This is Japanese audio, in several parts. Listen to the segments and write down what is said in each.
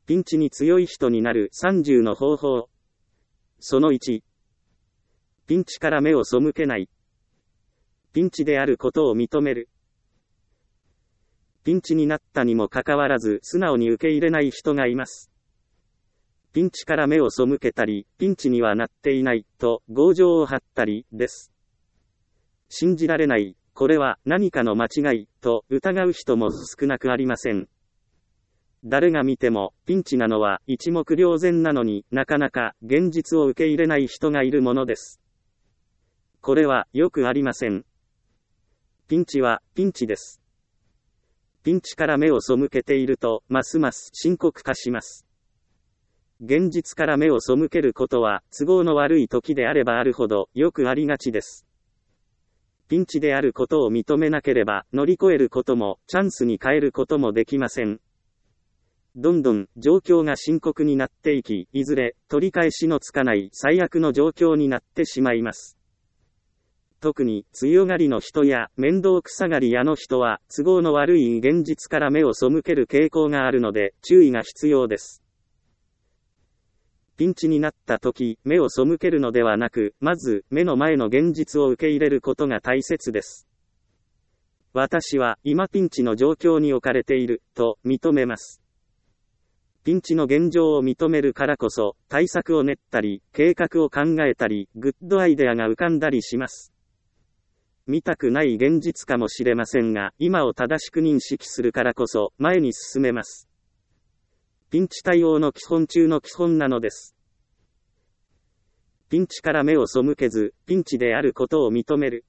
ピンチに強い人になる30の方法。その1。ピンチから目を背けない。ピンチであることを認める。ピンチになったにもかかわらず素直に受け入れない人がいます。ピンチから目を背けたり、ピンチにはなっていないと強情を張ったりです。信じられない、これは何かの間違いと疑う人も少なくありません。誰が見てもピンチなのは一目瞭然なのになかなか現実を受け入れない人がいるものです。これはよくありません。ピンチはピンチです。ピンチから目を背けているとますます深刻化します。現実から目を背けることは都合の悪い時であればあるほどよくありがちです。ピンチであることを認めなければ乗り越えることもチャンスに変えることもできません。どんどん状況が深刻になっていき、いずれ取り返しのつかない最悪の状況になってしまいます。特に強がりの人や面倒くさがり屋の人は都合の悪い現実から目を背ける傾向があるので注意が必要です。ピンチになった時、目を背けるのではなく、まず目の前の現実を受け入れることが大切です。私は今ピンチの状況に置かれていると認めます。ピンチの現状を認めるからこそ、対策を練ったり、計画を考えたり、グッドアイデアが浮かんだりします。見たくない現実かもしれませんが、今を正しく認識するからこそ、前に進めます。ピンチ対応の基本中の基本なのです。ピンチから目を背けず、ピンチであることを認める。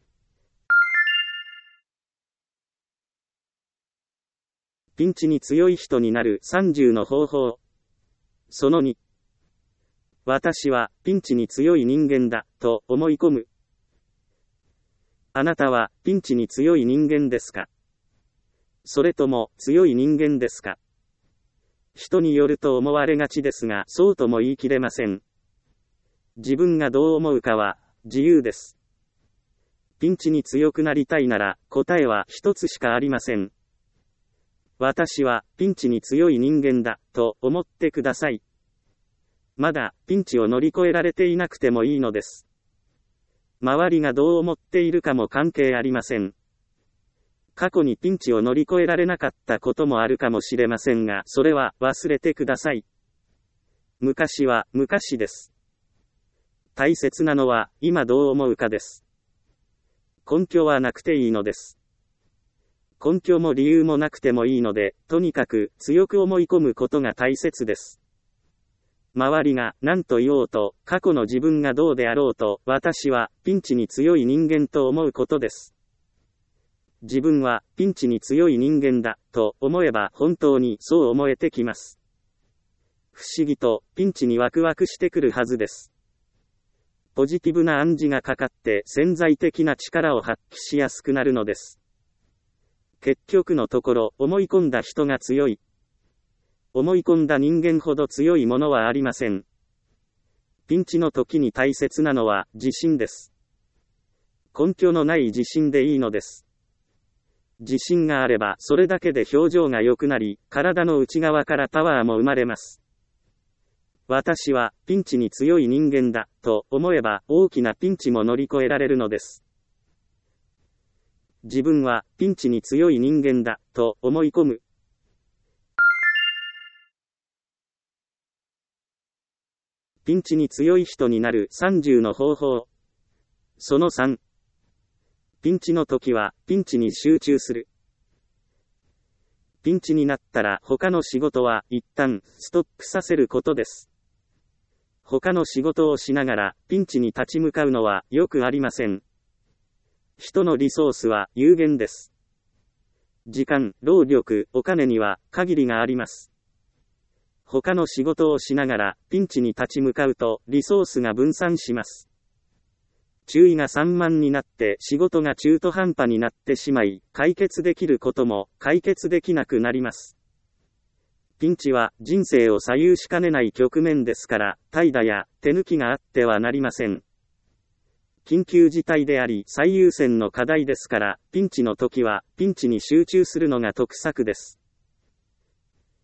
ピンチに強い人になる30の方法。その2。私はピンチに強い人間だと思い込む。あなたはピンチに強い人間ですか？それとも強い人間ですか？人によると思われがちですが、そうとも言い切れません。自分がどう思うかは自由です。ピンチに強くなりたいなら答えは一つしかありません。私はピンチに強い人間だと思ってください。まだピンチを乗り越えられていなくてもいいのです。周りがどう思っているかも関係ありません。過去にピンチを乗り越えられなかったこともあるかもしれませんが、それは忘れてください。昔は昔です。大切なのは今どう思うかです。根拠はなくていいのです。根拠も理由もなくてもいいので、とにかく強く思い込むことが大切です。周りが何と言おうと、過去の自分がどうであろうと、私はピンチに強い人間と思うことです。自分はピンチに強い人間だと思えば本当にそう思えてきます。不思議とピンチにワクワクしてくるはずです。ポジティブな暗示がかかって潜在的な力を発揮しやすくなるのです。結局のところ、思い込んだ人が強い。思い込んだ人間ほど強いものはありません。ピンチの時に大切なのは自信です。根拠のない自信でいいのです。自信があればそれだけで表情が良くなり、体の内側からパワーも生まれます。私はピンチに強い人間だと思えば大きなピンチも乗り越えられるのです。自分はピンチに強い人間だと思い込む。ピンチに強い人になる30の方法。その3。ピンチの時はピンチに集中する。ピンチになったら他の仕事は一旦ストップさせることです。他の仕事をしながらピンチに立ち向かうのはよくありません。人のリソースは有限です。時間、労力、お金には限りがあります。他の仕事をしながらピンチに立ち向かうとリソースが分散します。注意が散漫になって仕事が中途半端になってしまい、解決できることも解決できなくなります。ピンチは人生を左右しかねない局面ですから、怠惰や手抜きがあってはなりません。緊急事態であり最優先の課題ですから、ピンチの時はピンチに集中するのが得策です。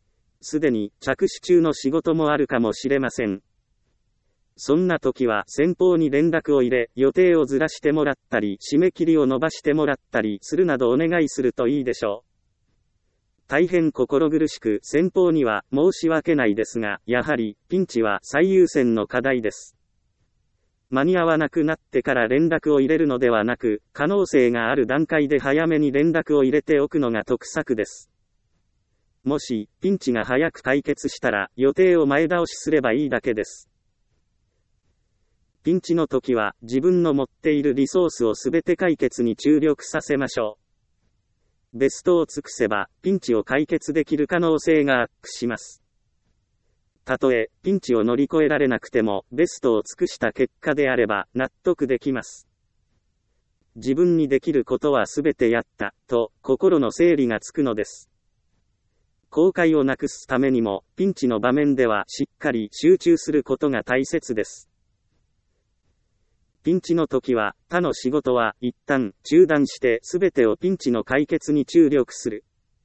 すでに着手中の仕事もあるかもしれません。そんな時は先方に連絡を入れ、予定をずらしてもらったり、締め切りを延ばしてもらったりするなどお願いするといいでしょう。大変心苦しく先方には申し訳ないですが、やはりピンチは最優先の課題です。間に合わなくなってから連絡を入れるのではなく、可能性がある段階で早めに連絡を入れておくのが得策です。もし、ピンチが早く解決したら、予定を前倒しすればいいだけです。ピンチの時は、自分の持っているリソースをすべて解決に注力させましょう。ベストを尽くせば、ピンチを解決できる可能性がアップします。たとえ、ピンチを乗り越えられなくても、ベストを尽くした結果であれば、納得できます。自分にできることはすべてやった、と、心の整理がつくのです。後悔をなくすためにも、ピンチの場面ではしっかり集中することが大切です。ピンチの時は、他の仕事は一旦中断してすべてをピンチの解決に注力する。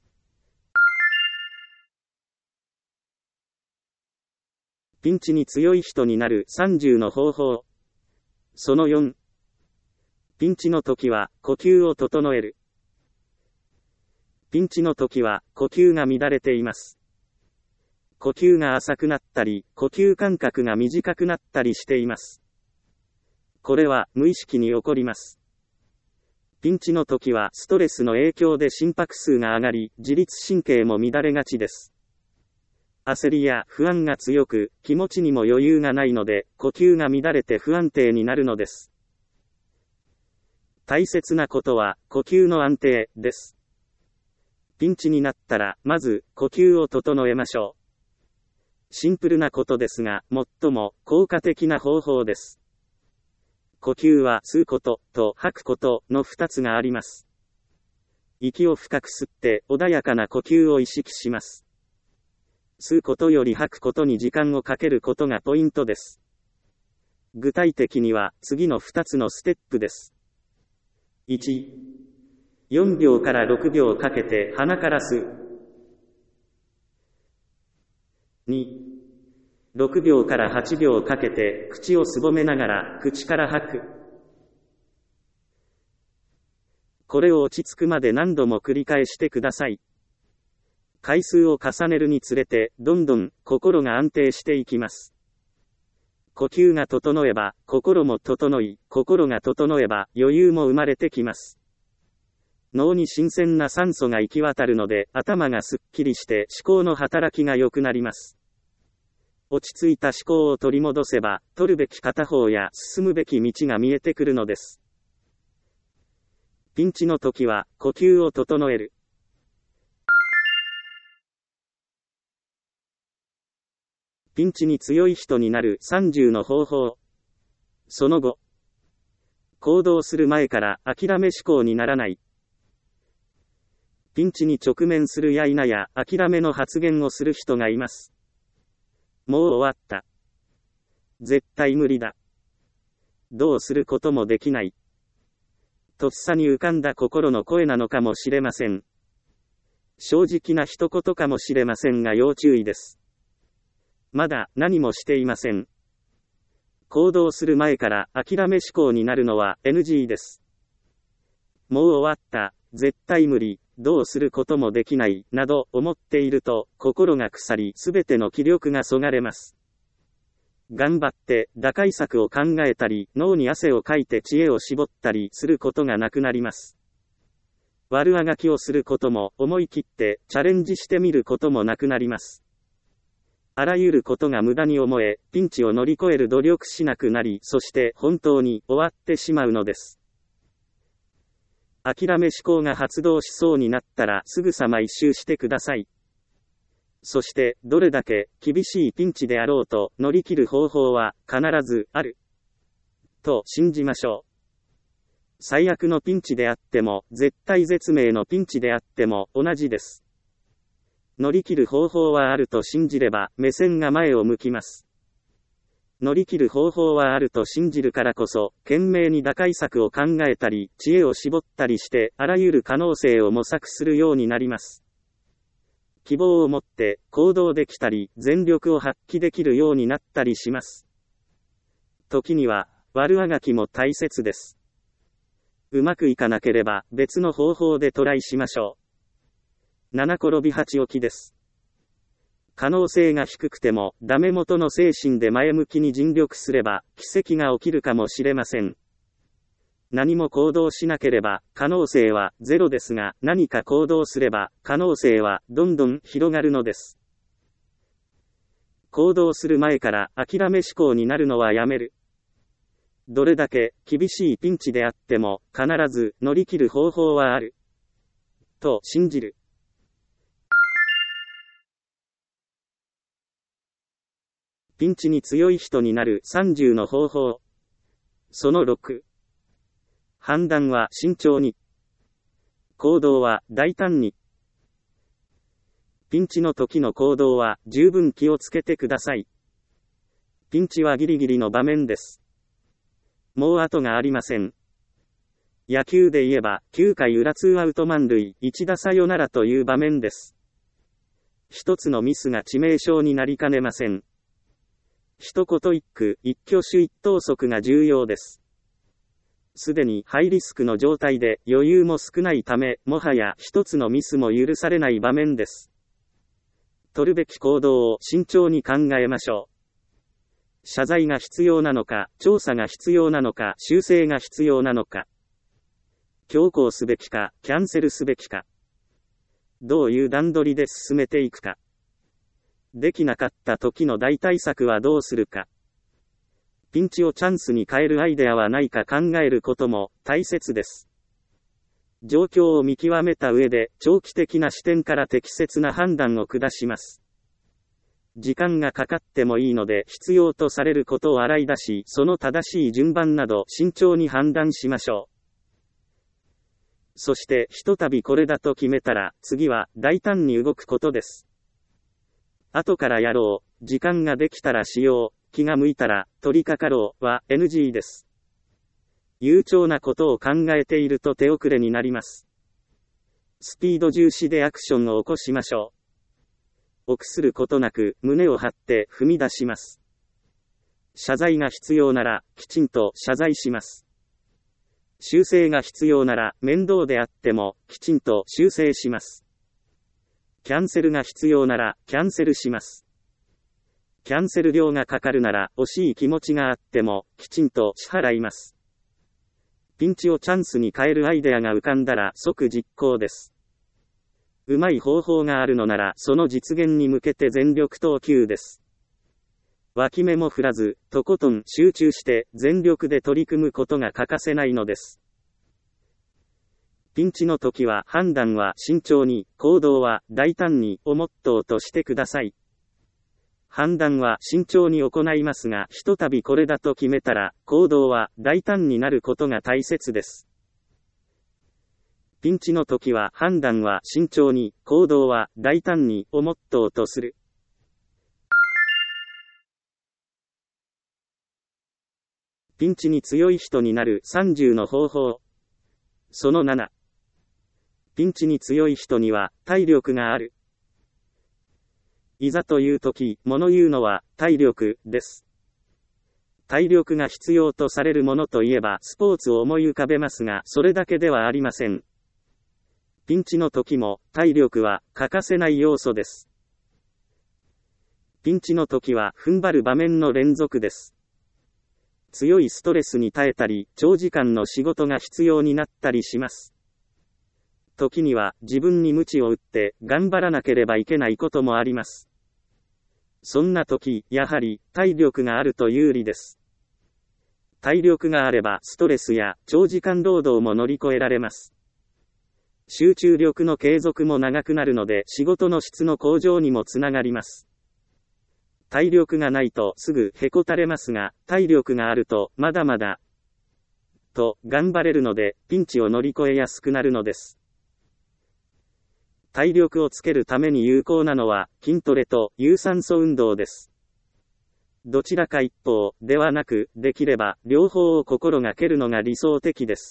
ピンチに強い人になる30の方法。その4。ピンチの時は呼吸を整える。ピンチの時は呼吸が乱れています。呼吸が浅くなったり、呼吸間隔が短くなったりしています。これは無意識に起こります。ピンチの時はストレスの影響で心拍数が上がり、自律神経も乱れがちです。焦りや不安が強く、気持ちにも余裕がないので、呼吸が乱れて不安定になるのです。大切なことは、呼吸の安定です。ピンチになったら、まず、呼吸を整えましょう。シンプルなことですが、最も効果的な方法です。呼吸は吸うことと吐くことの2つがあります。息を深く吸って穏やかな呼吸を意識します。吸うことより吐くことに時間をかけることがポイントです。具体的には次の2つのステップです。1、4秒から6秒かけて鼻から吸う。2、6秒から8秒かけて口をすぼめながら口から吐く。これを落ち着くまで何度も繰り返してください。回数を重ねるにつれてどんどん心が安定していきます。呼吸が整えば心も整い、心が整えば余裕も生まれてきます。脳に新鮮な酸素が行き渡るので頭がすっきりして思考の働きが良くなります。落ち着いた思考を取り戻せば、取るべき片方や進むべき道が見えてくるのです。ピンチの時は、呼吸を整える。ピンチに強い人になる30の方法。その後、行動する前から諦め思考にならない。ピンチに直面するや否や諦めの発言をする人がいます。もう終わった。絶対無理だ。どうすることもできない。とっさに浮かんだ心の声なのかもしれません。正直な一言かもしれませんが要注意です。まだ何もしていません。行動する前から諦め思考になるのは NG です。もう終わった。絶対無理。どうすることもできない、など思っていると、心が腐り、すべての気力がそがれます。頑張って、打開策を考えたり、脳に汗をかいて知恵を絞ったりすることがなくなります。悪あがきをすることも、思い切って、チャレンジしてみることもなくなります。あらゆることが無駄に思え、ピンチを乗り越える努力しなくなり、そして本当に終わってしまうのです。諦め思考が発動しそうになったらすぐさま一周してください。そしてどれだけ厳しいピンチであろうと乗り切る方法は必ずあると信じましょう。最悪のピンチであっても絶対絶命のピンチであっても同じです。乗り切る方法はあると信じれば目線が前を向きます。乗り切る方法はあると信じるからこそ、懸命に打開策を考えたり、知恵を絞ったりして、あらゆる可能性を模索するようになります。 希望を持って行動できたり、全力を発揮できるようになったりします。時には、悪あがきも大切です。うまくいかなければ別の方法でトライしましょう。7転び8起きです。可能性が低くても、ダメ元の精神で前向きに尽力すれば、奇跡が起きるかもしれません。何も行動しなければ、可能性はゼロですが、何か行動すれば、可能性はどんどん広がるのです。行動する前から諦め思考になるのはやめる。どれだけ厳しいピンチであっても、必ず乗り切る方法はある。と信じる。ピンチに強い人になる30の方法。その6。判断は慎重に。行動は大胆に。ピンチの時の行動は十分気をつけてください。ピンチはギリギリの場面です。もう後がありません。野球で言えば、9回裏2アウト満塁、1打サヨナラという場面です。一つのミスが致命傷になりかねません。一言一句、一挙手一投足が重要です。すでにハイリスクの状態で余裕も少ないため、もはや一つのミスも許されない場面です。取るべき行動を慎重に考えましょう。謝罪が必要なのか、調査が必要なのか、修正が必要なのか。強行すべきか、キャンセルすべきか。どういう段取りで進めていくか。できなかった時の代替策はどうするか。ピンチをチャンスに変えるアイデアはないか考えることも大切です。状況を見極めた上で、長期的な視点から適切な判断を下します。時間がかかってもいいので、必要とされることを洗い出し、その正しい順番など慎重に判断しましょう。そして、ひとたびこれだと決めたら、次は大胆に動くことです。後からやろう、時間ができたらしよう、気が向いたら取り掛かろうは NG です。悠長なことを考えていると手遅れになります。スピード重視でアクションを起こしましょう。臆することなく胸を張って踏み出します。謝罪が必要ならきちんと謝罪します。修正が必要なら面倒であってもきちんと修正します。キャンセルが必要ならキャンセルします。キャンセル料がかかるなら惜しい気持ちがあってもきちんと支払います。ピンチをチャンスに変えるアイデアが浮かんだら即実行です。うまい方法があるのならその実現に向けて全力投球です。脇目も振らず、とことん集中して全力で取り組むことが欠かせないのです。ピンチの時は判断は慎重に、行動は大胆にをモットーとしてください。判断は慎重に行いますが、ひとたびこれだと決めたら、行動は大胆になることが大切です。ピンチの時は判断は慎重に、行動は大胆にをモットーとする。ピンチに強い人になる30の方法。その7。ピンチに強い人には体力がある。いざという時、物言うのは体力です。体力が必要とされるものといえばスポーツを思い浮かべますが、それだけではありません。ピンチの時も体力は欠かせない要素です。ピンチの時は踏ん張る場面の連続です。強いストレスに耐えたり、長時間の仕事が必要になったりします。時には自分に鞭を打って頑張らなければいけないこともあります。そんな時、やはり体力があると有利です。体力があればストレスや長時間労働も乗り越えられます。集中力の継続も長くなるので仕事の質の向上にもつながります。体力がないとすぐへこたれますが、体力があるとまだまだと頑張れるのでピンチを乗り越えやすくなるのです。体力をつけるために有効なのは筋トレと有酸素運動です。どちらか一方ではなく、できれば両方を心がけるのが理想的です。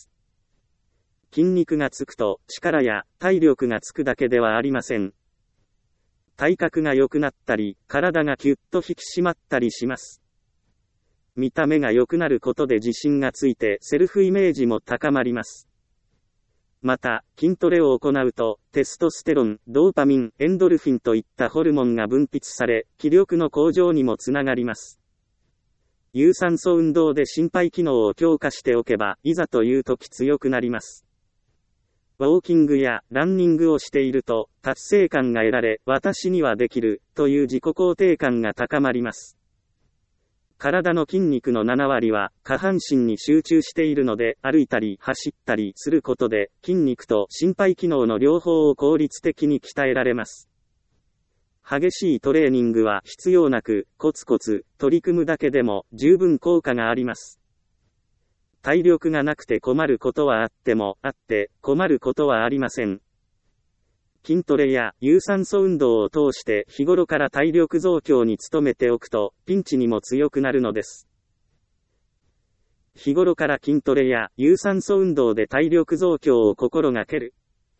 筋肉がつくと力や体力がつくだけではありません。 体格が良くなったり、体がキュッと引き締まったりします。見た目が良くなることで自信がついてセルフイメージも高まります。また、筋トレを行うと、テストステロン、ドーパミン、エンドルフィンといったホルモンが分泌され、気力の向上にもつながります。有酸素運動で心肺機能を強化しておけば、いざという時強くなります。ウォーキングやランニングをしていると、達成感が得られ、私にはできる、という自己肯定感が高まります。体の筋肉の7割は下半身に集中しているので、歩いたり走ったりすることで、筋肉と心肺機能の両方を効率的に鍛えられます。激しいトレーニングは必要なく、コツコツ取り組むだけでも十分効果があります。体力がなくて困ることはあっても、あって困ることはありません。筋トレや有酸素運動を通して日頃から体力増強に努めておくと、ピンチにも強くなるのです。日頃から筋トレや有酸素運動で体力増強を心がける。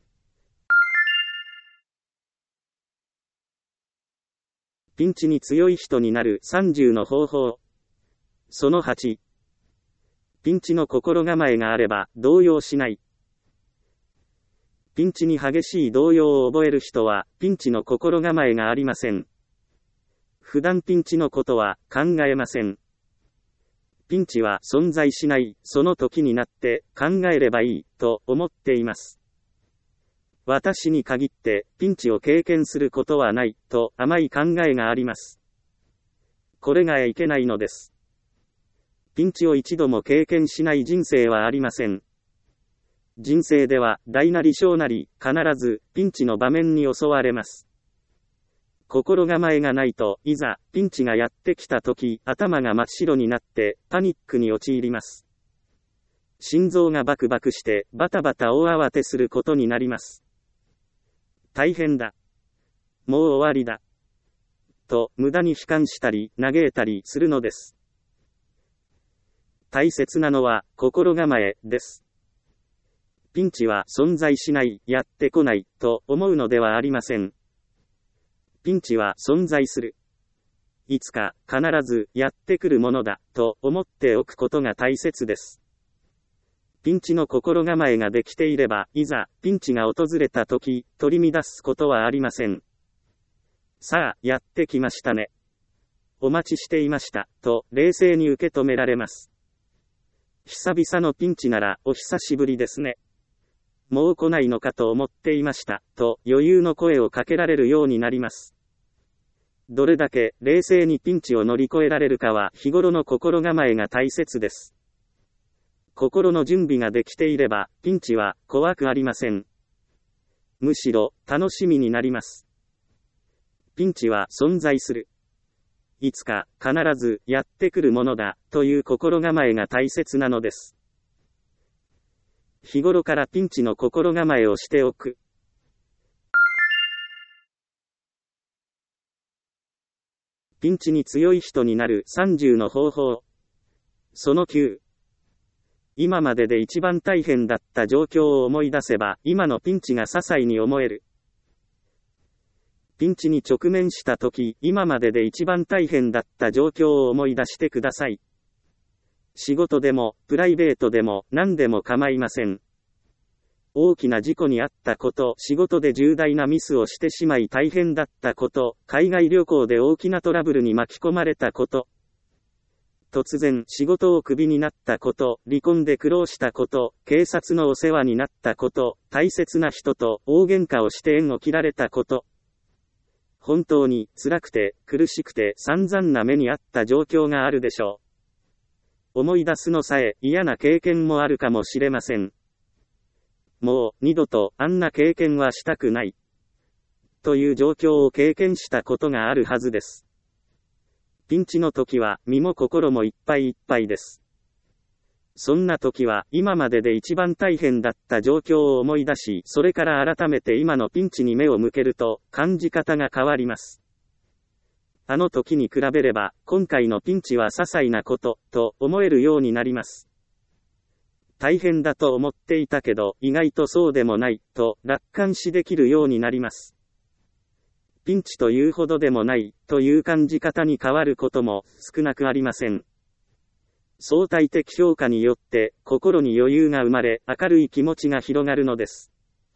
ピンチに強い人になる30の方法。その8。ピンチの心構えがあれば動揺しない。ピンチに激しい動揺を覚える人は、ピンチの心構えがありません。普段ピンチのことは考えません。ピンチは存在しない、その時になって考えればいい、と思っています。私に限ってピンチを経験することはない、と甘い考えがあります。これがいけないのです。ピンチを一度も経験しない人生はありません。人生では大なり小なり、必ずピンチの場面に襲われます。心構えがないと、いざピンチがやってきた時、頭が真っ白になってパニックに陥ります。心臓がバクバクしてバタバタ大慌てすることになります。大変だ。もう終わりだ。と無駄に悲観したり嘆いたりするのです。大切なのは心構えです。ピンチは存在しない、やってこない、と思うのではありません。ピンチは存在する。いつか必ずやってくるものだ、と思っておくことが大切です。ピンチの心構えができていれば、いざピンチが訪れた時、取り乱すことはありません。さあ、やってきましたね。お待ちしていました、と冷静に受け止められます。久々のピンチならお久しぶりですね。もう来ないのかと思っていました、と余裕の声をかけられるようになります。どれだけ冷静にピンチを乗り越えられるかは日頃の心構えが大切です。心の準備ができていれば、ピンチは怖くありません。むしろ楽しみになります。ピンチは存在する。いつか必ずやってくるものだ、という心構えが大切なのです。日頃からピンチの心構えをしておく。ピンチに強い人になる30の方法。その9。今までで一番大変だった状況を思い出せば、今のピンチが些細に思える。ピンチに直面したとき、今までで一番大変だった状況を思い出してください。仕事でも、プライベートでも、何でも構いません。大きな事故に遭ったこと、仕事で重大なミスをしてしまい大変だったこと、海外旅行で大きなトラブルに巻き込まれたこと、突然仕事をクビになったこと、離婚で苦労したこと、警察のお世話になったこと、大切な人と大喧嘩をして縁を切られたこと、本当に辛くて苦しくて散々な目にあった状況があるでしょう。思い出すのさえ嫌な経験もあるかもしれません。もう二度とあんな経験はしたくない。という状況を経験したことがあるはずです。ピンチの時は身も心もいっぱいいっぱいです。そんな時は今までで一番大変だった状況を思い出し、それから改めて今のピンチに目を向けると感じ方が変わります。あの時に比べれば今回のピンチは些細なことと思えるようになります。大変だと思っていたけど意外とそうでもないと楽観視できるようになります。 ピンチというほどでもない、という感じ方に変わることも少なくありません。相対的評価によって、心に余裕が生まれ、明るい気持ちが広がるのです。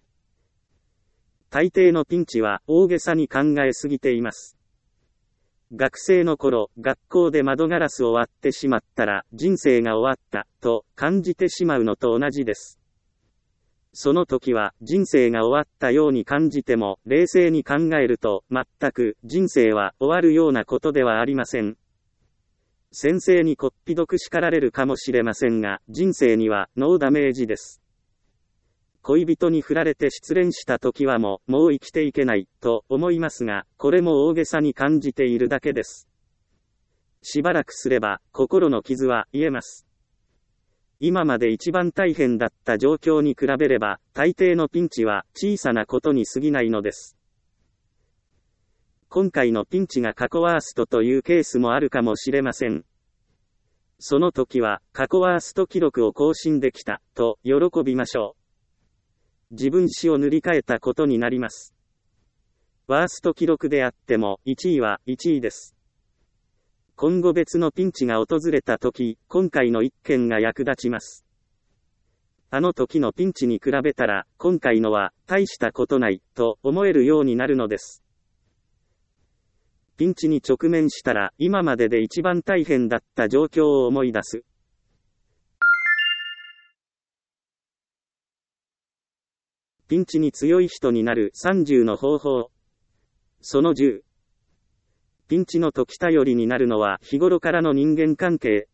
大抵のピンチは大げさに考えすぎています。学生の頃、学校で窓ガラスを割ってしまったら、人生が終わった、と感じてしまうのと同じです。その時は、人生が終わったように感じても、冷静に考えると、全く、人生は終わるようなことではありません。先生にこっぴどく叱られるかもしれませんが、人生には、ノーダメージです。恋人に振られて失恋した時はもう生きていけない、と思いますが、これも大げさに感じているだけです。しばらくすれば、心の傷は癒えます。今まで一番大変だった状況に比べれば、大抵のピンチは小さなことに過ぎないのです。今回のピンチが過去ワーストというケースもあるかもしれません。その時は、過去ワースト記録を更新できた、と喜びましょう。自分史を塗り替えたことになります。ワースト記録であっても、1位は1位です。今後別のピンチが訪れた時、今回の一件が役立ちます。あの時のピンチに比べたら、今回のは大したことない、と思えるようになるのです。ピンチに直面したら、今までで一番大変だった状況を思い出す。ピンチに強い人になる30の方法。その10。ピンチの時頼りになるのは日頃からの人間関係。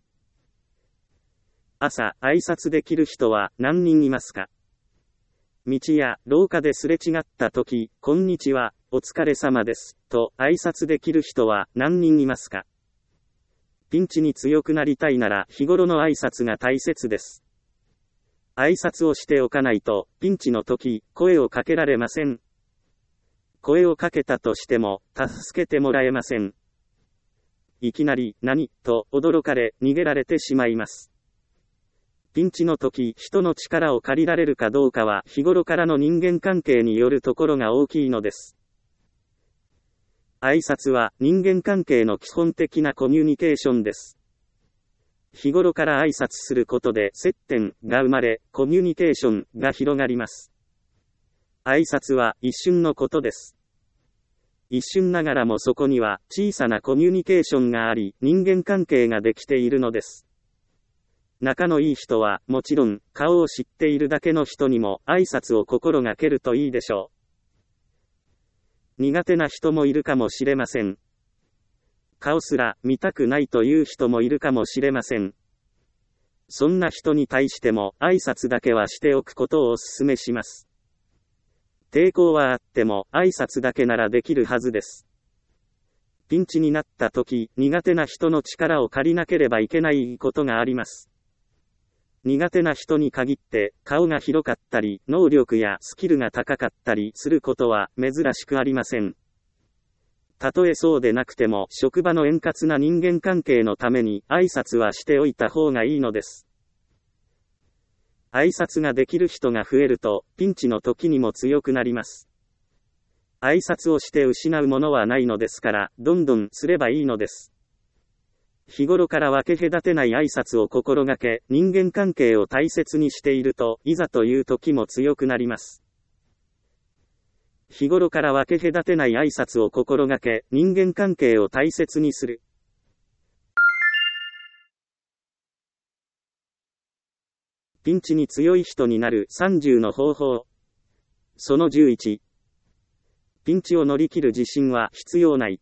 朝、挨拶できる人は何人いますか？道や廊下ですれ違った時、こんにちは、お疲れ様です、と挨拶できる人は何人いますか？ピンチに強くなりたいなら日頃の挨拶が大切です。挨拶をしておかないと、ピンチの時、声をかけられません。声をかけたとしても、助けてもらえません。いきなり、何、と驚かれ、逃げられてしまいます。ピンチの時、人の力を借りられるかどうかは、日頃からの人間関係によるところが大きいのです。挨拶は、人間関係の基本的なコミュニケーションです。日頃から挨拶することで接点が生まれ、コミュニケーションが広がります。挨拶は一瞬のことです。一瞬ながらもそこには小さなコミュニケーションがあり、人間関係ができているのです。仲のいい人はもちろん、顔を知っているだけの人にも挨拶を心がけるといいでしょう。苦手な人もいるかもしれません。顔すら見たくないという人もいるかもしれません。そんな人に対しても挨拶だけはしておくことをお勧めします。抵抗はあっても挨拶だけならできるはずです。ピンチになった時、苦手な人の力を借りなければいけないことがあります。苦手な人に限って顔が広かったり、能力やスキルが高かったりすることは珍しくありません。たとえそうでなくても、職場の円滑な人間関係のために挨拶はしておいた方がいいのです。挨拶ができる人が増えると、ピンチの時にも強くなります。挨拶をして失うものはないのですから、どんどんすればいいのです。日頃から分け隔てない挨拶を心がけ、人間関係を大切にしていると、いざという時も強くなります。日頃から分け隔てない挨拶を心がけ、人間関係を大切にする。ピンチに強い人になる30の方法。その11。ピンチを乗り切る自信は必要ない。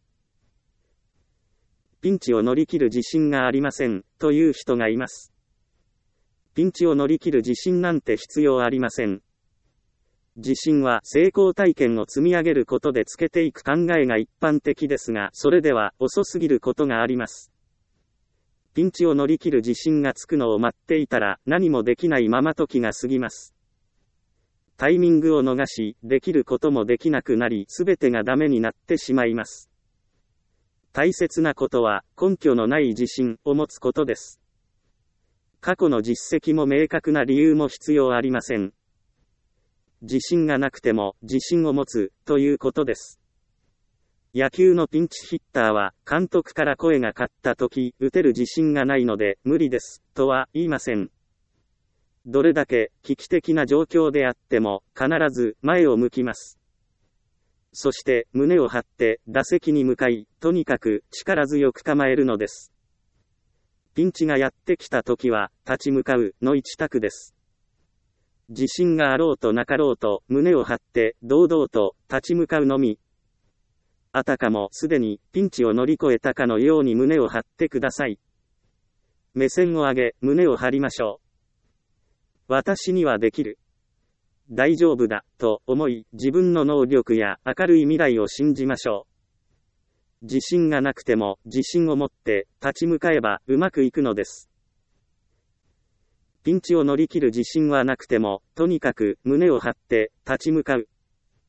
ピンチを乗り切る自信がありません、という人がいます。ピンチを乗り切る自信なんて必要ありません。自信は成功体験を積み上げることでつけていく考えが一般的ですが、それでは遅すぎることがあります。ピンチを乗り切る自信がつくのを待っていたら何もできないまま時が過ぎます。タイミングを逃し、できることもできなくなり、すべてがダメになってしまいます。大切なことは根拠のない自信を持つことです。過去の実績も明確な理由も必要ありません。自信がなくても自信を持つということです。 野球のピンチヒッターは、監督から声がかかった時、打てる自信がないので、無理です、とは言いません。どれだけ危機的な状況であっても、必ず前を向きます。そして、胸を張って、打席に向かい、とにかく力強く構えるのです。ピンチがやってきた時は、立ち向かうの一択です。自信があろうとなかろうと、胸を張って、堂々と立ち向かうのみ。あたかもすでにピンチを乗り越えたかのように胸を張ってください。目線を上げ、胸を張りましょう。私にはできる。大丈夫だ、と思い、自分の能力や明るい未来を信じましょう。自信がなくても、自信を持って立ち向かえばうまくいくのです。ピンチを乗り切る自信はなくても、とにかく胸を張って立ち向かう。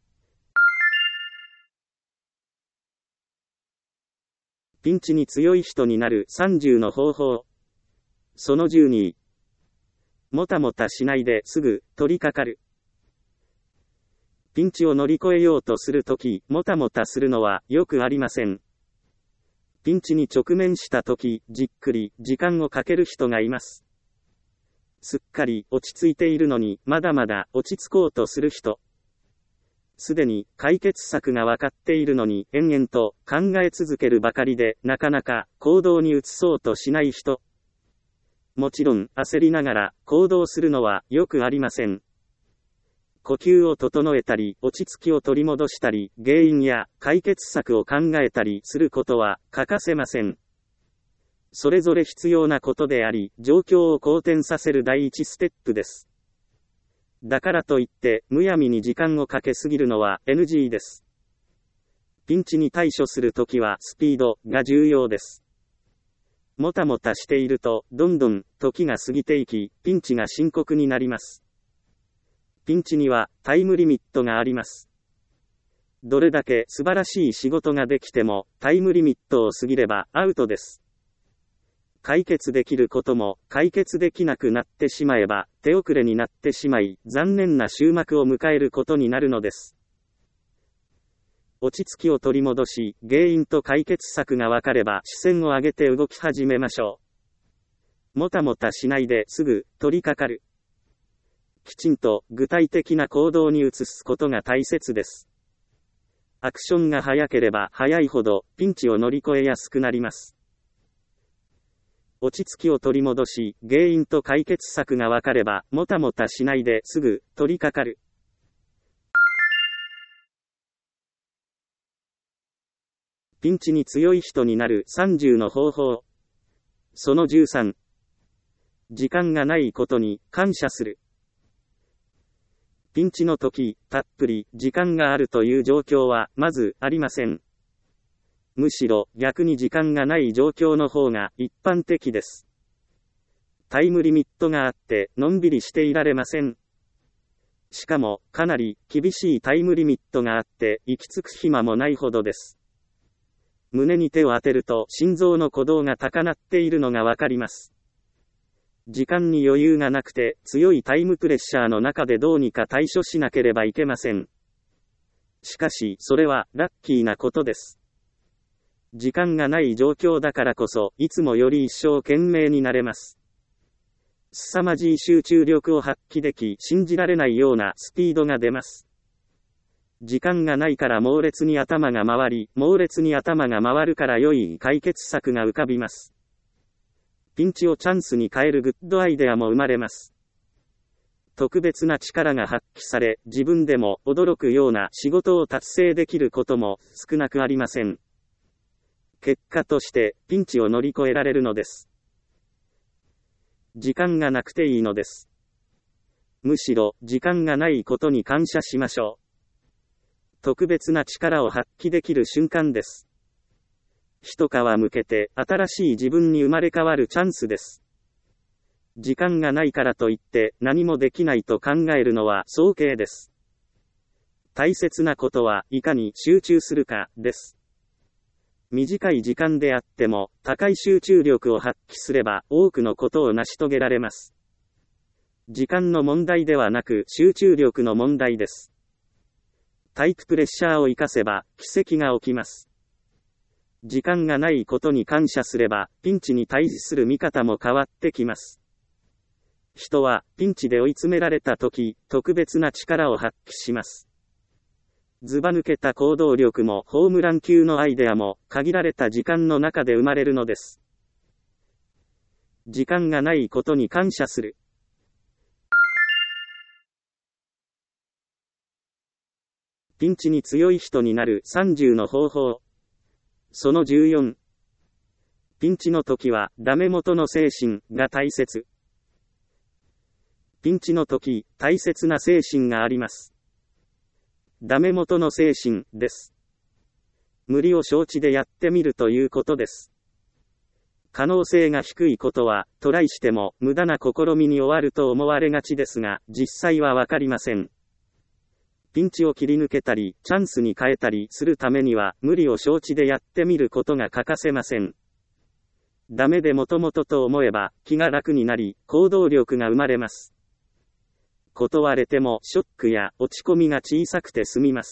ピンチに強い人になる30の方法。その12。もたもたしないですぐ取り掛かる。ピンチを乗り越えようとするとき、もたもたするのはよくありません。ピンチに直面したとき、じっくり時間をかける人がいます。すっかり落ち着いているのに、まだまだ落ち着こうとする人。すでに解決策が分かっているのに延々と考え続けるばかりでなかなか行動に移そうとしない人。もちろん焦りながら行動するのはよくありません。呼吸を整えたり落ち着きを取り戻したり原因や解決策を考えたりすることは欠かせません。それぞれ必要なことであり状況を好転させる第一ステップです。だからといって、むやみに時間をかけすぎるのは NG です。ピンチに対処するときはスピードが重要です。もたもたしていると、どんどん時が過ぎていき、ピンチが深刻になります。ピンチにはタイムリミットがあります。どれだけ素晴らしい仕事ができても、タイムリミットを過ぎればアウトです。解決できることも解決できなくなってしまえば手遅れになってしまい残念な終幕を迎えることになるのです。落ち着きを取り戻し原因と解決策が分かれば視線を上げて動き始めましょう。もたもたしないですぐ取り掛かる。きちんと具体的な行動に移すことが大切です。アクションが早ければ早いほどピンチを乗り越えやすくなります。落ち着きを取り戻し、原因と解決策が分かれば、もたもたしないですぐ取り掛かる。ピンチに強い人になる30の方法。その13。時間がないことに感謝する。ピンチの時、たっぷり時間があるという状況はまずありません。むしろ逆に時間がない状況の方が一般的です。タイムリミットがあってのんびりしていられません。しかもかなり厳しいタイムリミットがあって行き着く暇もないほどです。胸に手を当てると心臓の鼓動が高鳴っているのがわかります。時間に余裕がなくて強いタイムプレッシャーの中でどうにか対処しなければいけません。しかしそれはラッキーなことです。時間がない状況だからこそ、いつもより一生懸命になれます。凄まじい集中力を発揮でき、信じられないようなスピードが出ます。時間がないから猛烈に頭が回り、猛烈に頭が回るから良い解決策が浮かびます。ピンチをチャンスに変えるグッドアイデアも生まれます。特別な力が発揮され、自分でも驚くような仕事を達成できることも少なくありません。結果としてピンチを乗り越えられるのです。時間がなくていいのです。むしろ時間がないことに感謝しましょう。特別な力を発揮できる瞬間です。一皮向けて新しい自分に生まれ変わるチャンスです。時間がないからといって何もできないと考えるのは早計です。大切なことはいかに集中するかです。短い時間であっても高い集中力を発揮すれば多くのことを成し遂げられます。時間の問題ではなく集中力の問題です。タイププレッシャーを活かせば奇跡が起きます。 時間がないことに感謝すれば、ピンチに対する見方も変わってきます。人は、ピンチで追い詰められたとき、特別な力を発揮します。ずば抜けた行動力もホームラン級のアイデアも、限られた時間の中で生まれるのです。時間がないことに感謝する。ピンチに強い人になる30の方法。その14。ピンチの時は、ダメ元の精神が大切。ピンチの時、大切な精神があります。ダメ元の精神です。無理を承知でやってみるということです。可能性が低いことは、トライしても無駄な試みに終わると思われがちですが、実際はわかりません。ピンチを切り抜けたり、チャンスに変えたりするためには、無理を承知でやってみることが欠かせません。ダメでもともとと思えば、気が楽になり、行動力が生まれます。断れても、ショックや落ち込みが小さくて済みます。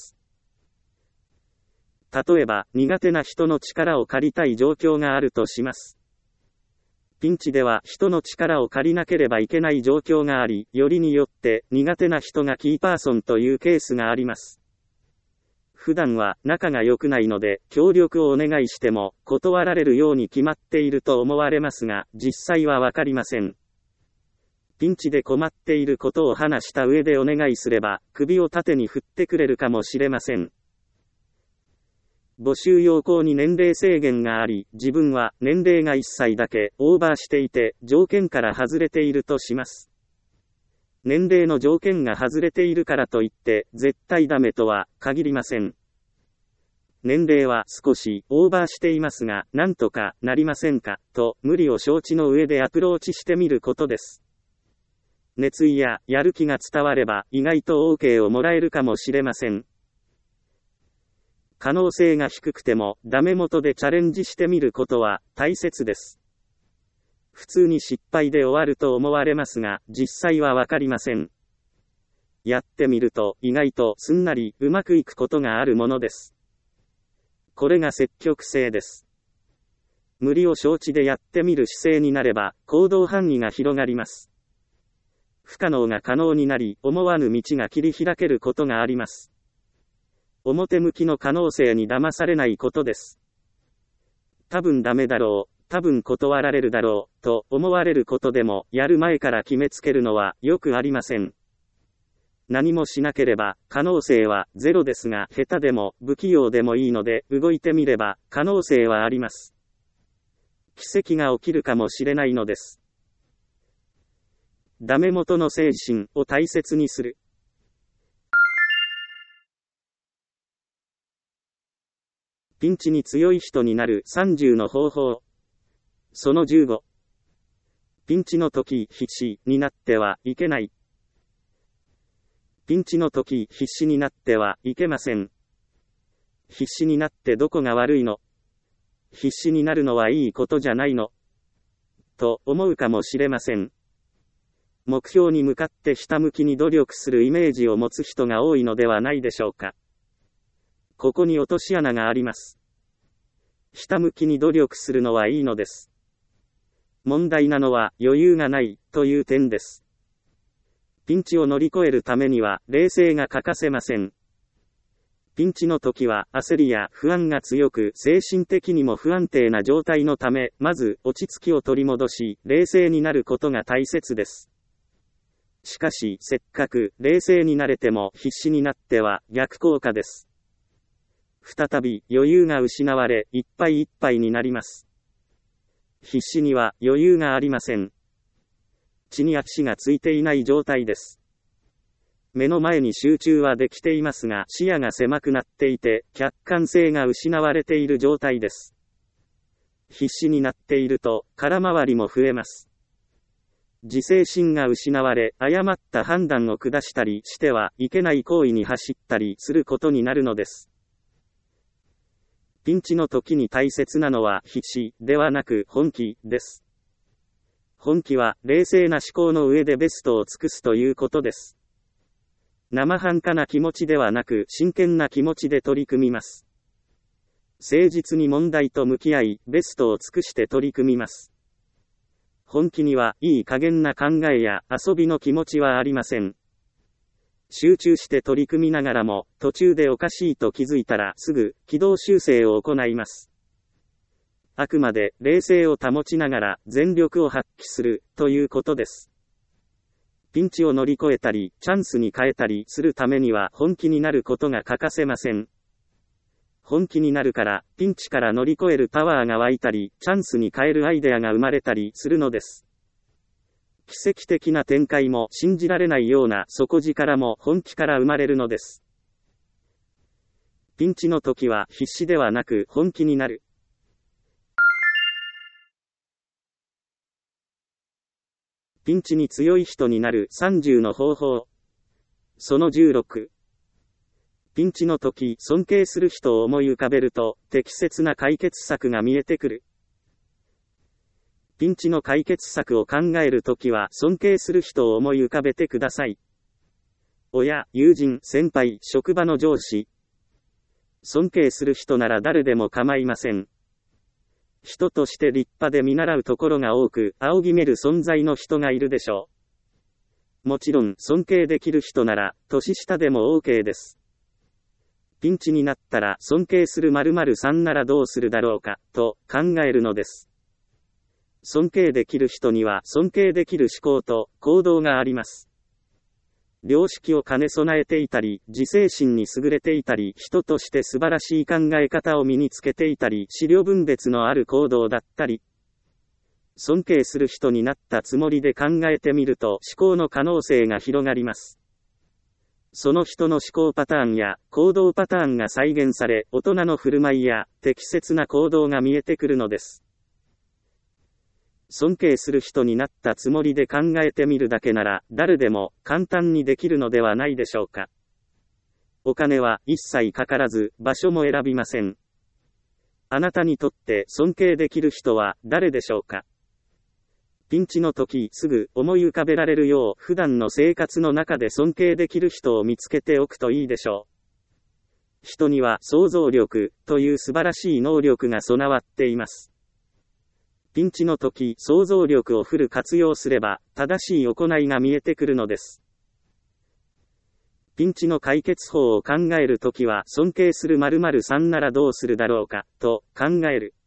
例えば、苦手な人の力を借りたい状況があるとします。ピンチでは人の力を借りなければいけない状況があり、よりによって苦手な人がキーパーソンというケースがあります。普段は仲が良くないので協力をお願いしても断られるように決まっていると思われますが、実際はわかりません。ピンチで困っていることを話した上でお願いすれば、首を縦に振ってくれるかもしれません。募集要項に年齢制限があり、自分は年齢が1歳だけオーバーしていて、条件から外れているとします。年齢の条件が外れているからといって、絶対ダメとは限りません。年齢は少しオーバーしていますが、なんとかなりませんか、と無理を承知の上でアプローチしてみることです。熱意ややる気が伝われば、意外と OK をもらえるかもしれません。可能性が低くても、ダメ元でチャレンジしてみることは大切です。普通に失敗で終わると思われますが、実際はわかりません。やってみると、意外とすんなりうまくいくことがあるものです。これが積極性です。無理を承知でやってみる姿勢になれば、行動範囲が広がります。不可能が可能になり、思わぬ道が切り開けることがあります。表向きの可能性に騙されないことです。多分ダメだろう、多分断られるだろう、と思われることでも、やる前から決めつけるのはよくありません。何もしなければ、可能性はゼロですが、下手でも不器用でもいいので、動いてみれば、可能性はあります。奇跡が起きるかもしれないのです。ダメ元の精神を大切にする。ピンチに強い人になる30の方法。その15。ピンチの時必死になってはいけない。ピンチの時必死になってはいけません。必死になってどこが悪いの？必死になるのはいいことじゃないの？と思うかもしれません。目標に向かってひたむきに努力するイメージを持つ人が多いのではないでしょうか。ここに落とし穴があります。ひたむきに努力するのはいいのです。問題なのは余裕がないという点です。ピンチを乗り越えるためには冷静が欠かせません。ピンチの時は焦りや不安が強く精神的にも不安定な状態のため、まず落ち着きを取り戻し、冷静になることが大切です。しかし、せっかく冷静になれても必死になっては逆効果です。再び余裕が失われ、いっぱいいっぱいになります。必死には余裕がありません。地に足がついていない状態です。目の前に集中はできていますが、視野が狭くなっていて、客観性が失われている状態です。必死になっていると、空回りも増えます。自制心が失われ、誤った判断を下したりしてはいけない行為に走ったりすることになるのです。ピンチの時に大切なのは必死ではなく本気です。本気は冷静な思考の上でベストを尽くすということです。生半可な気持ちではなく真剣な気持ちで取り組みます。 誠実に問題と向き合い、ベストを尽くして取り組みます。本気にはいい加減な考えや遊びの気持ちはありません。集中して取り組みながらも、途中でおかしいと気づいたらすぐ軌道修正を行います。あくまで冷静を保ちながら全力を発揮するということです。ピンチを乗り越えたり、チャンスに変えたりするためには本気になることが欠かせません。本気になるから、ピンチから乗り越えるパワーが湧いたり、チャンスに変えるアイデアが生まれたりするのです。奇跡的な展開も信じられないような底力も本気から生まれるのです。ピンチの時は必死ではなく本気になる。ピンチに強い人になる30の方法。その16。ピンチの時、尊敬する人を思い浮かべると、適切な解決策が見えてくる。ピンチの解決策を考えるときは、尊敬する人を思い浮かべてください。親、友人、先輩、職場の上司。尊敬する人なら誰でも構いません。人として立派で見習うところが多く、仰ぎめる存在の人がいるでしょう。もちろん、尊敬できる人なら、年下でも OK です。ピンチになったら尊敬する〇〇さんならどうするだろうか、と考えるのです。尊敬できる人には尊敬できる思考と行動があります。良識を兼ね備えていたり、自制心に優れていたり、人として素晴らしい考え方を身につけていたり、思慮分別のある行動だったり、尊敬する人になったつもりで考えてみると思考の可能性が広がります。その人の思考パターンや行動パターンが再現され、大人の振る舞いや適切な行動が見えてくるのです。尊敬する人になったつもりで考えてみるだけなら、誰でも簡単にできるのではないでしょうか。お金は一切かからず、場所も選びません。あなたにとって尊敬できる人は誰でしょうか。ピンチの時すぐ思い浮かべられるよう普段の生活の中で尊敬できる人を見つけておくといいでしょう。人には想像力という素晴らしい能力が備わっています。ピンチの時想像力をフル活用すれば正しい行いが見えてくるのです。ピンチの解決法を考えるときは尊敬する〇〇さんならどうするだろうかと考える。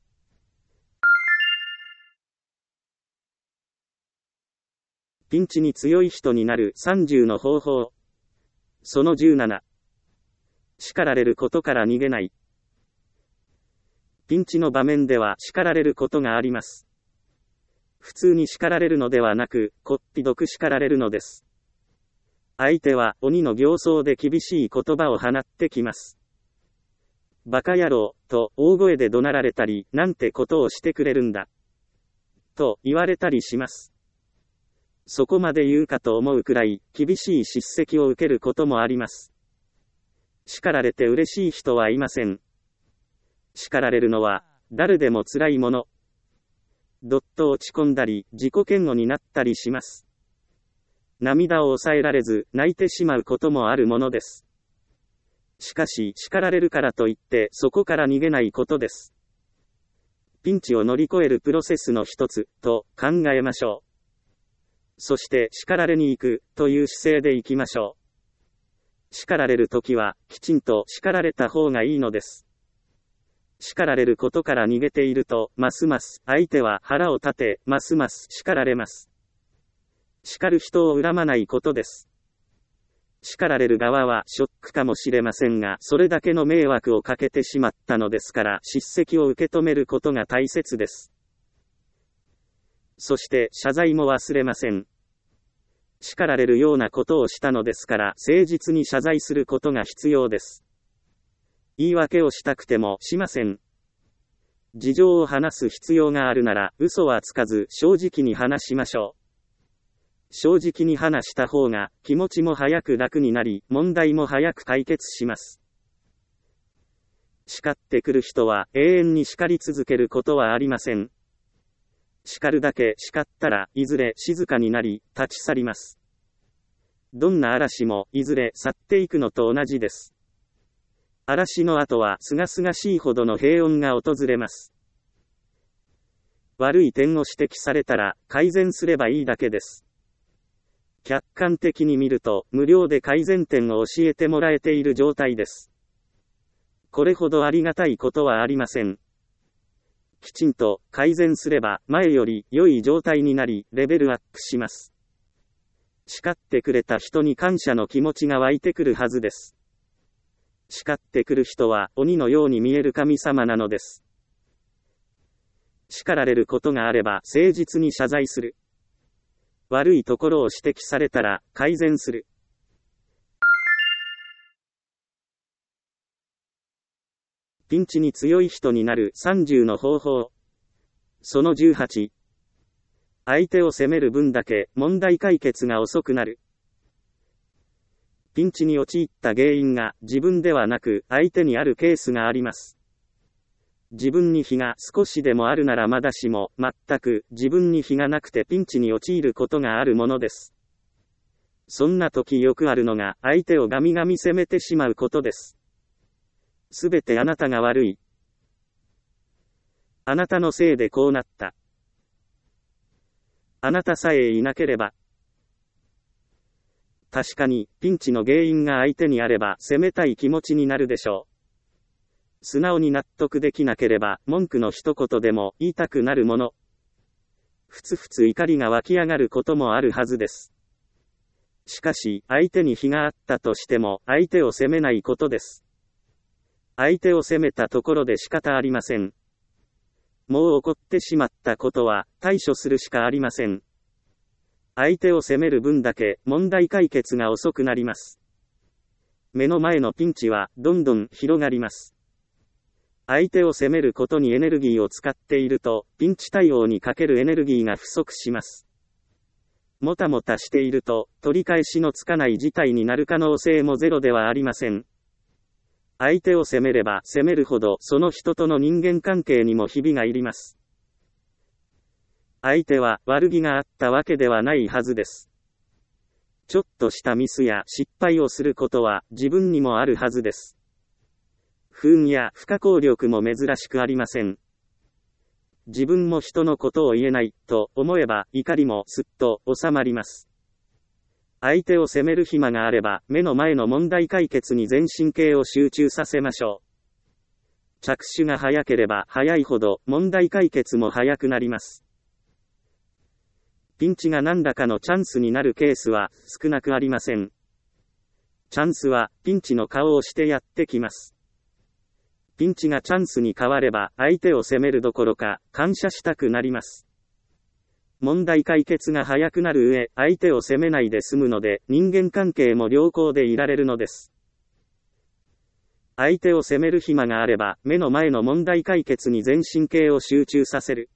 ピンチに強い人になる30の方法。その17。叱られることから逃げない。ピンチの場面では叱られることがあります。普通に叱られるのではなく、こっぴどく叱られるのです。相手は鬼の形相で厳しい言葉を放ってきます。バカ野郎、と大声で怒鳴られたり、なんてことをしてくれるんだ。と言われたりします。そこまで言うかと思うくらい、厳しい叱責を受けることもあります。叱られて嬉しい人はいません。叱られるのは、誰でも辛いもの。どっと落ち込んだり、自己嫌悪になったりします。涙を抑えられず、泣いてしまうこともあるものです。しかし、叱られるからといって、そこから逃げないことです。ピンチを乗り越えるプロセスの一つ、と考えましょう。そして叱られに行くという姿勢で行きましょう。叱られるときはきちんと叱られた方がいいのです。叱られることから逃げていると、ますます相手は腹を立て、ますます叱られます。叱る人を恨まないことです。叱られる側はショックかもしれませんが、それだけの迷惑をかけてしまったのですから、叱責を受け止めることが大切です。そして謝罪も忘れません。叱られるようなことをしたのですから、誠実に謝罪することが必要です。言い訳をしたくてもしません。事情を話す必要があるなら、嘘はつかず正直に話しましょう。正直に話した方が気持ちも早く楽になり、問題も早く解決します。叱ってくる人は永遠に叱り続けることはありません。叱るだけ叱ったらいずれ静かになり立ち去ります。どんな嵐もいずれ去っていくのと同じです。 嵐の後は清々しいほどの平穏が訪れます。悪い点を指摘されたら改善すればいいだけです。客観的に見ると無料で改善点を教えてもらえている状態です。これほどありがたいことはありません。きちんと改善すれば前より良い状態になりレベルアップします。叱ってくれた人に感謝の気持ちが湧いてくるはずです。叱ってくる人は鬼のように見える神様なのです。叱られることがあれば誠実に謝罪する。悪いところを指摘されたら改善する。ピンチに強い人になる30の方法。その18。相手を責める分だけ問題解決が遅くなる。ピンチに陥った原因が自分ではなく相手にあるケースがあります。自分に非が少しでもあるならまだしも、全く自分に非がなくてピンチに陥ることがあるものです。そんな時よくあるのが相手をガミガミ責めてしまうことです。すべてあなたが悪い。あなたのせいでこうなった。あなたさえいなければ。確かに、ピンチの原因が相手にあれば責めたい気持ちになるでしょう。素直に納得できなければ文句の一言でも言いたくなるもの。ふつふつ怒りが湧き上がることもあるはずです。しかし、相手に非があったとしても相手を責めないことです。相手を責めたところで仕方ありません。もう起こってしまったことは対処するしかありません。相手を責める分だけ問題解決が遅くなります。目の前のピンチはどんどん広がります。相手を責めることにエネルギーを使っていると、ピンチ対応にかけるエネルギーが不足します。もたもたしていると、取り返しのつかない事態になる可能性もゼロではありません。相手を責めれば責めるほどその人との人間関係にもひびが入ります。相手は悪気があったわけではないはずです。ちょっとしたミスや失敗をすることは自分にもあるはずです。不運や不可抗力も珍しくありません。自分も人のことを言えないと思えば怒りもすっと収まります。相手を責める暇があれば目の前の問題解決に全神経を集中させましょう。着手が早ければ早いほど問題解決も早くなります。ピンチが何らかのチャンスになるケースは少なくありません。チャンスはピンチの顔をしてやってきます。ピンチがチャンスに変われば相手を責めるどころか感謝したくなります。問題解決が早くなる上、相手を責めないで済むので人間関係も良好でいられるのです。相手を責める暇があれば目の前の問題解決に全神経を集中させる。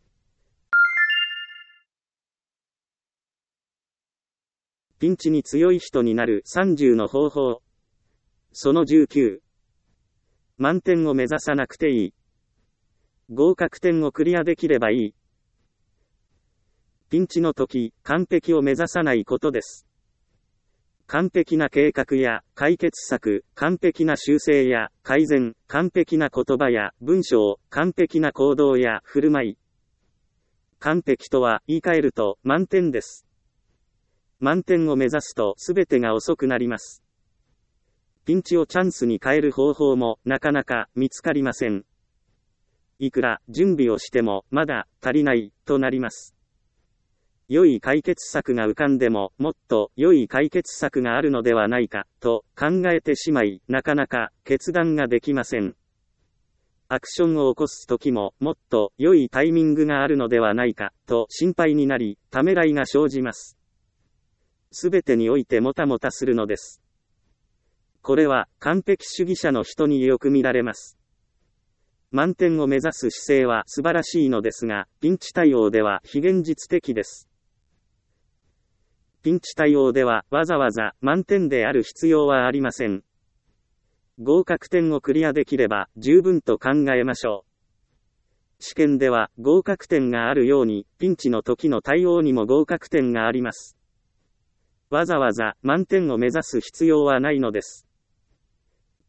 ピンチに強い人になる30の方法。その19。満点を目指さなくていい。合格点をクリアできればいい。ピンチの時、完璧を目指さないことです。完璧な計画や解決策、完璧な修正や改善、完璧な言葉や文章、完璧な行動や振る舞い。完璧とは言い換えると満点です。満点を目指すと全てが遅くなります。ピンチをチャンスに変える方法もなかなか見つかりません。いくら準備をしてもまだ足りないとなります。良い解決策が浮かんでももっと良い解決策があるのではないかと考えてしまい、なかなか決断ができません。アクションを起こすときももっと良いタイミングがあるのではないかと心配になり、ためらいが生じます。すべてにおいてもたもたするのです。これは完璧主義者の人によく見られます。満点を目指す姿勢は素晴らしいのですが、ピンチ対応では非現実的です。ピンチ対応ではわざわざ満点である必要はありません。合格点をクリアできれば十分と考えましょう。試験では合格点があるように、ピンチの時の対応にも合格点があります。わざわざ満点を目指す必要はないのです。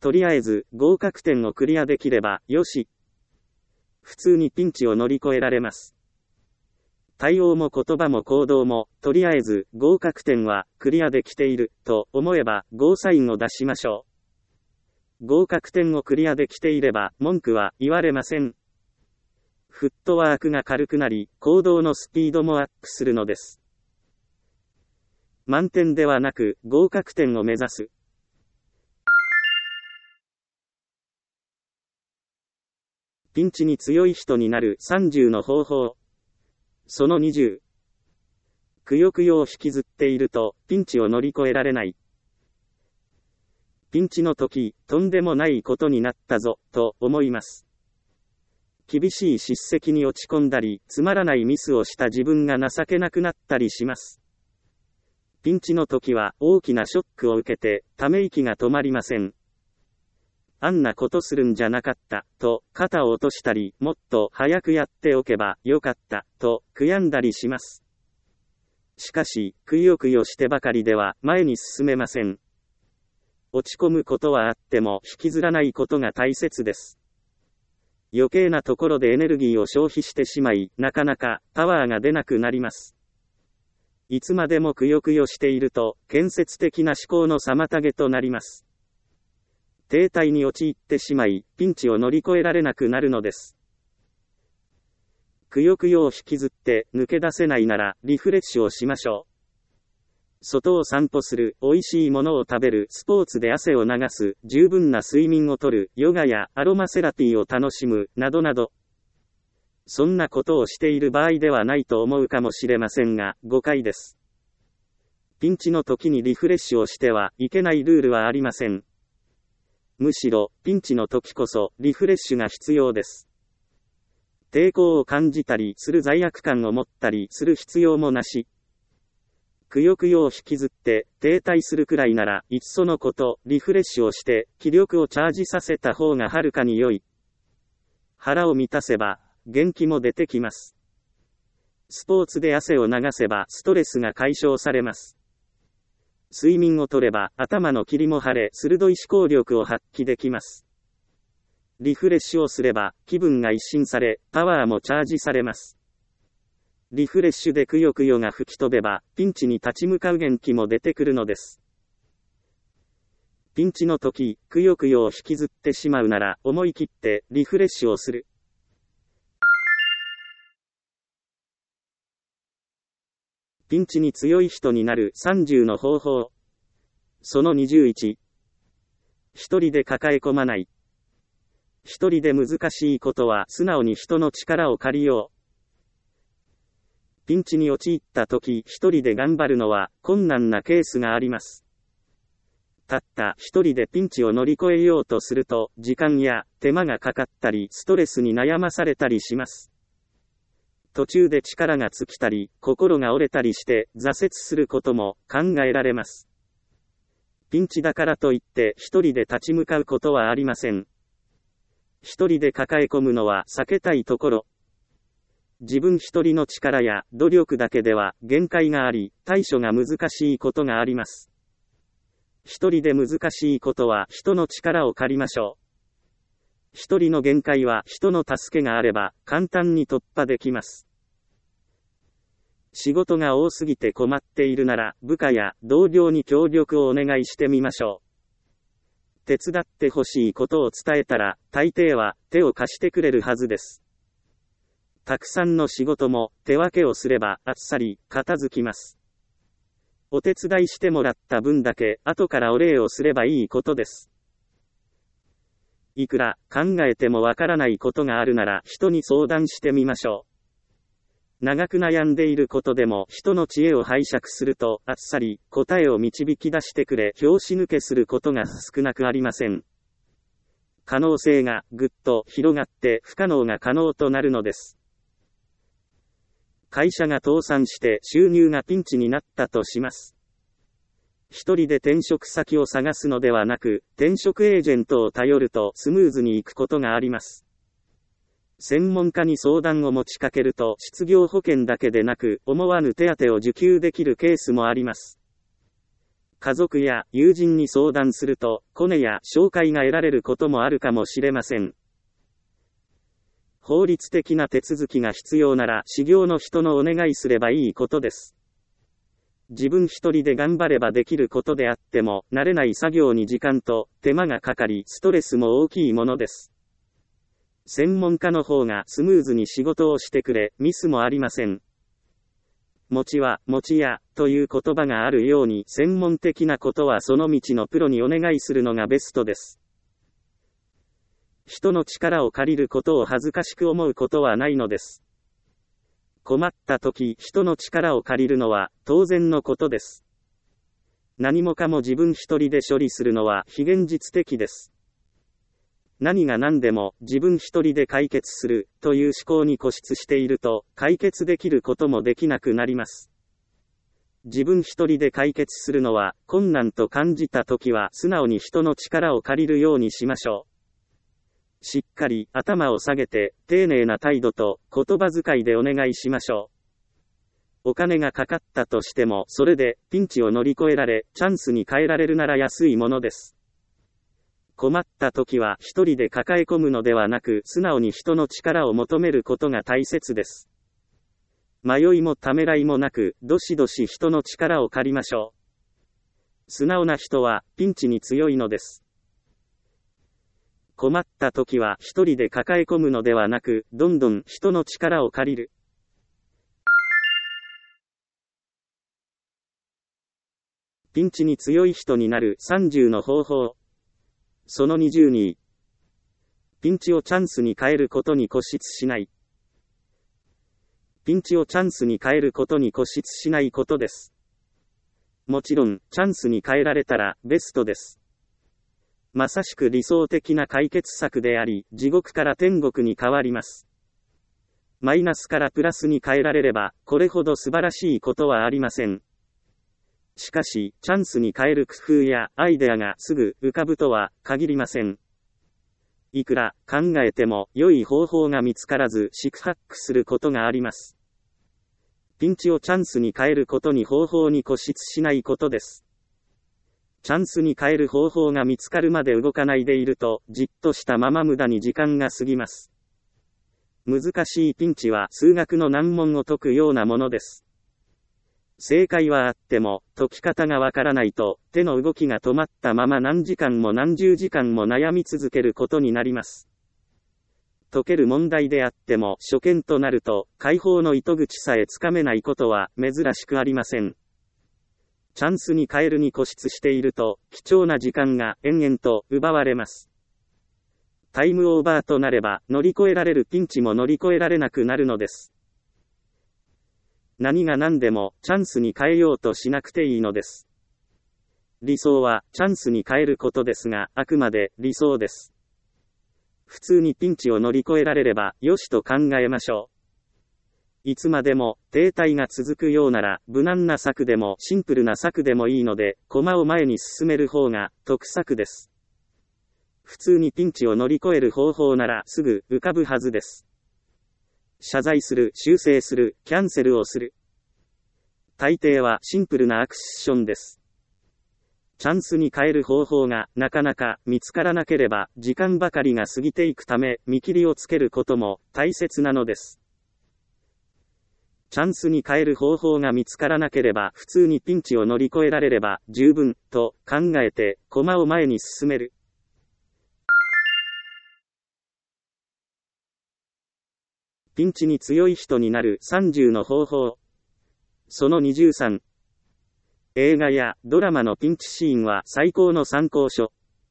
とりあえず合格点をクリアできればよし。普通にピンチを乗り越えられます。対応も言葉も行動も、とりあえず合格点はクリアできていると思えばゴーサインを出しましょう。合格点をクリアできていれば文句は言われません。フットワークが軽くなり、行動のスピードもアップするのです。満点ではなく合格点を目指す。ピンチに強い人になる30の方法。その20。くよくよを引きずっているとピンチを乗り越えられない。ピンチの時、とんでもないことになったぞ、と思います。厳しい叱責に落ち込んだり、つまらないミスをした自分が情けなくなったりします。ピンチの時は大きなショックを受けて、ため息が止まりません。あんなことするんじゃなかった、と肩を落としたり、もっと早くやっておけばよかった、と悔やんだりします。しかし、くよくよしてばかりでは前に進めません。落ち込むことはあっても引きずらないことが大切です。余計なところでエネルギーを消費してしまい、なかなかパワーが出なくなります。いつまでもくよくよしていると、建設的な思考の妨げとなります。停滞に陥ってしまい、ピンチを乗り越えられなくなるのです。くよくよを引きずって抜け出せないなら、リフレッシュをしましょう。外を散歩する、美味しいものを食べる、スポーツで汗を流す、十分な睡眠をとる、ヨガやアロマセラピーを楽しむ、などなど。そんなことをしている場合ではないと思うかもしれませんが、誤解です。ピンチの時にリフレッシュをしてはいけないルールはありません。むしろ、ピンチの時こそ、リフレッシュが必要です。抵抗を感じたりする罪悪感を持ったりする必要もなし。くよくよを引きずって停滞するくらいなら、いっそのこと、リフレッシュをして、気力をチャージさせた方がはるかに良い。腹を満たせば、元気も出てきます。スポーツで汗を流せばストレスが解消されます。睡眠をとれば頭の霧も晴れ、鋭い思考力を発揮できます。リフレッシュをすれば気分が一新され、パワーもチャージされます。リフレッシュでくよくよが吹き飛べば、ピンチに立ち向かう元気も出てくるのです。ピンチの時、くよくよを引きずってしまうなら、思い切ってリフレッシュをする。ピンチに強い人になる30の方法。その21。一人で抱え込まない。一人で難しいことは素直に人の力を借りよう。ピンチに陥った時、一人で頑張るのは困難なケースがあります。たった一人でピンチを乗り越えようとすると、時間や手間がかかったり、ストレスに悩まされたりします。途中で力が尽きたり、心が折れたりして挫折することも考えられます。ピンチだからといって一人で立ち向かうことはありません。一人で抱え込むのは避けたいところ。自分一人の力や努力だけでは限界があり、対処が難しいことがあります。一人で難しいことは人の力を借りましょう。一人の限界は人の助けがあれば簡単に突破できます。仕事が多すぎて困っているなら部下や同僚に協力をお願いしてみましょう。手伝ってほしいことを伝えたら大抵は手を貸してくれるはずです。たくさんの仕事も手分けをすればあっさり片付きます。お手伝いしてもらった分だけ後からお礼をすればいいことです。いくら考えてもわからないことがあるなら人に相談してみましょう。長く悩んでいることでも人の知恵を拝借するとあっさり答えを導き出してくれ、拍子抜けすることが少なくありません。可能性がぐっと広がって不可能が可能となるのです。会社が倒産して収入がピンチになったとします。一人で転職先を探すのではなく、転職エージェントを頼るとスムーズにいくことがあります。専門家に相談を持ちかけると失業保険だけでなく、思わぬ手当を受給できるケースもあります。 家族や友人に相談すると、コネや紹介が得られることもあるかもしれません。法律的な手続きが必要なら、修行の人のお願いすればいいことです。自分一人で頑張ればできることであっても、慣れない作業に時間と手間がかかり、ストレスも大きいものです。専門家の方がスムーズに仕事をしてくれ、ミスもありません。餅は、餅屋、という言葉があるように、専門的なことはその道のプロにお願いするのがベストです。人の力を借りることを恥ずかしく思うことはないのです。困った時、人の力を借りるのは当然のことです。何もかも自分一人で処理するのは非現実的です。何が何でも自分一人で解決するという思考に固執していると、解決できることもできなくなります。自分一人で解決するのは困難と感じた時は素直に人の力を借りるようにしましょう。しっかり頭を下げて丁寧な態度と言葉遣いでお願いしましょう。お金がかかったとしてもそれでピンチを乗り越えられチャンスに変えられるなら安いものです。困った時は一人で抱え込むのではなく素直に人の力を求めることが大切です。迷いもためらいもなくどしどし人の力を借りましょう。素直な人はピンチに強いのです。困った時は一人で抱え込むのではなく、どんどん人の力を借りる。ピンチに強い人になる30の方法。その22。ピンチをチャンスに変えることに固執しない。ピンチをチャンスに変えることに固執しないことです。もちろん、チャンスに変えられたらベストです。まさしく理想的な解決策であり、地獄から天国に変わります。マイナスからプラスに変えられれば、これほど素晴らしいことはありません。しかし、チャンスに変える工夫やアイデアがすぐ浮かぶとは限りません。いくら考えても良い方法が見つからず四苦八苦することがあります。ピンチをチャンスに変えることに方法に固執しないことです。チャンスに変える方法が見つかるまで動かないでいると、じっとしたまま無駄に時間が過ぎます。難しいピンチは数学の難問を解くようなものです。正解はあっても、解き方がわからないと、手の動きが止まったまま何時間も何十時間も悩み続けることになります。解ける問題であっても、初見となると、解放の糸口さえつかめないことは珍しくありません。チャンスに変えるに固執していると、貴重な時間が延々と奪われます。タイムオーバーとなれば、乗り越えられるピンチも乗り越えられなくなるのです。何が何でも、チャンスに変えようとしなくていいのです。理想は、チャンスに変えることですが、あくまで理想です。普通にピンチを乗り越えられれば、よしと考えましょう。いつまでも停滞が続くようなら無難な策でもシンプルな策でもいいので駒を前に進める方が得策です。普通にピンチを乗り越える方法ならすぐ浮かぶはずです。謝罪する、修正する、キャンセルをする。大抵はシンプルなアクションです。チャンスに変える方法がなかなか見つからなければ時間ばかりが過ぎていくため見切りをつけることも大切なのです。チャンスに変える方法が見つからなければ普通にピンチを乗り越えられれば十分と考えて駒を前に進める。ピンチに強い人になる30の方法。その23。映画やドラマのピンチシーンは最高の参考書。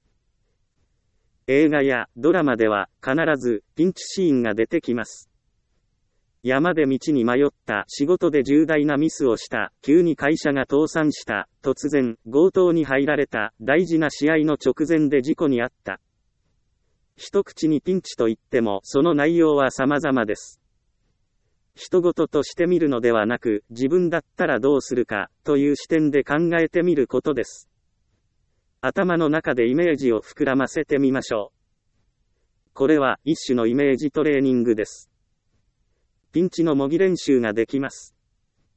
映画やドラマでは必ずピンチシーンが出てきます。山で道に迷った、仕事で重大なミスをした、急に会社が倒産した、突然強盗に入られた、大事な試合の直前で事故に遭った。一口にピンチと言ってもその内容は様々です。人事として見るのではなく、自分だったらどうするかという視点で考えてみることです。頭の中でイメージを膨らませてみましょう。これは一種のイメージトレーニングです。ピンチの模擬練習ができます。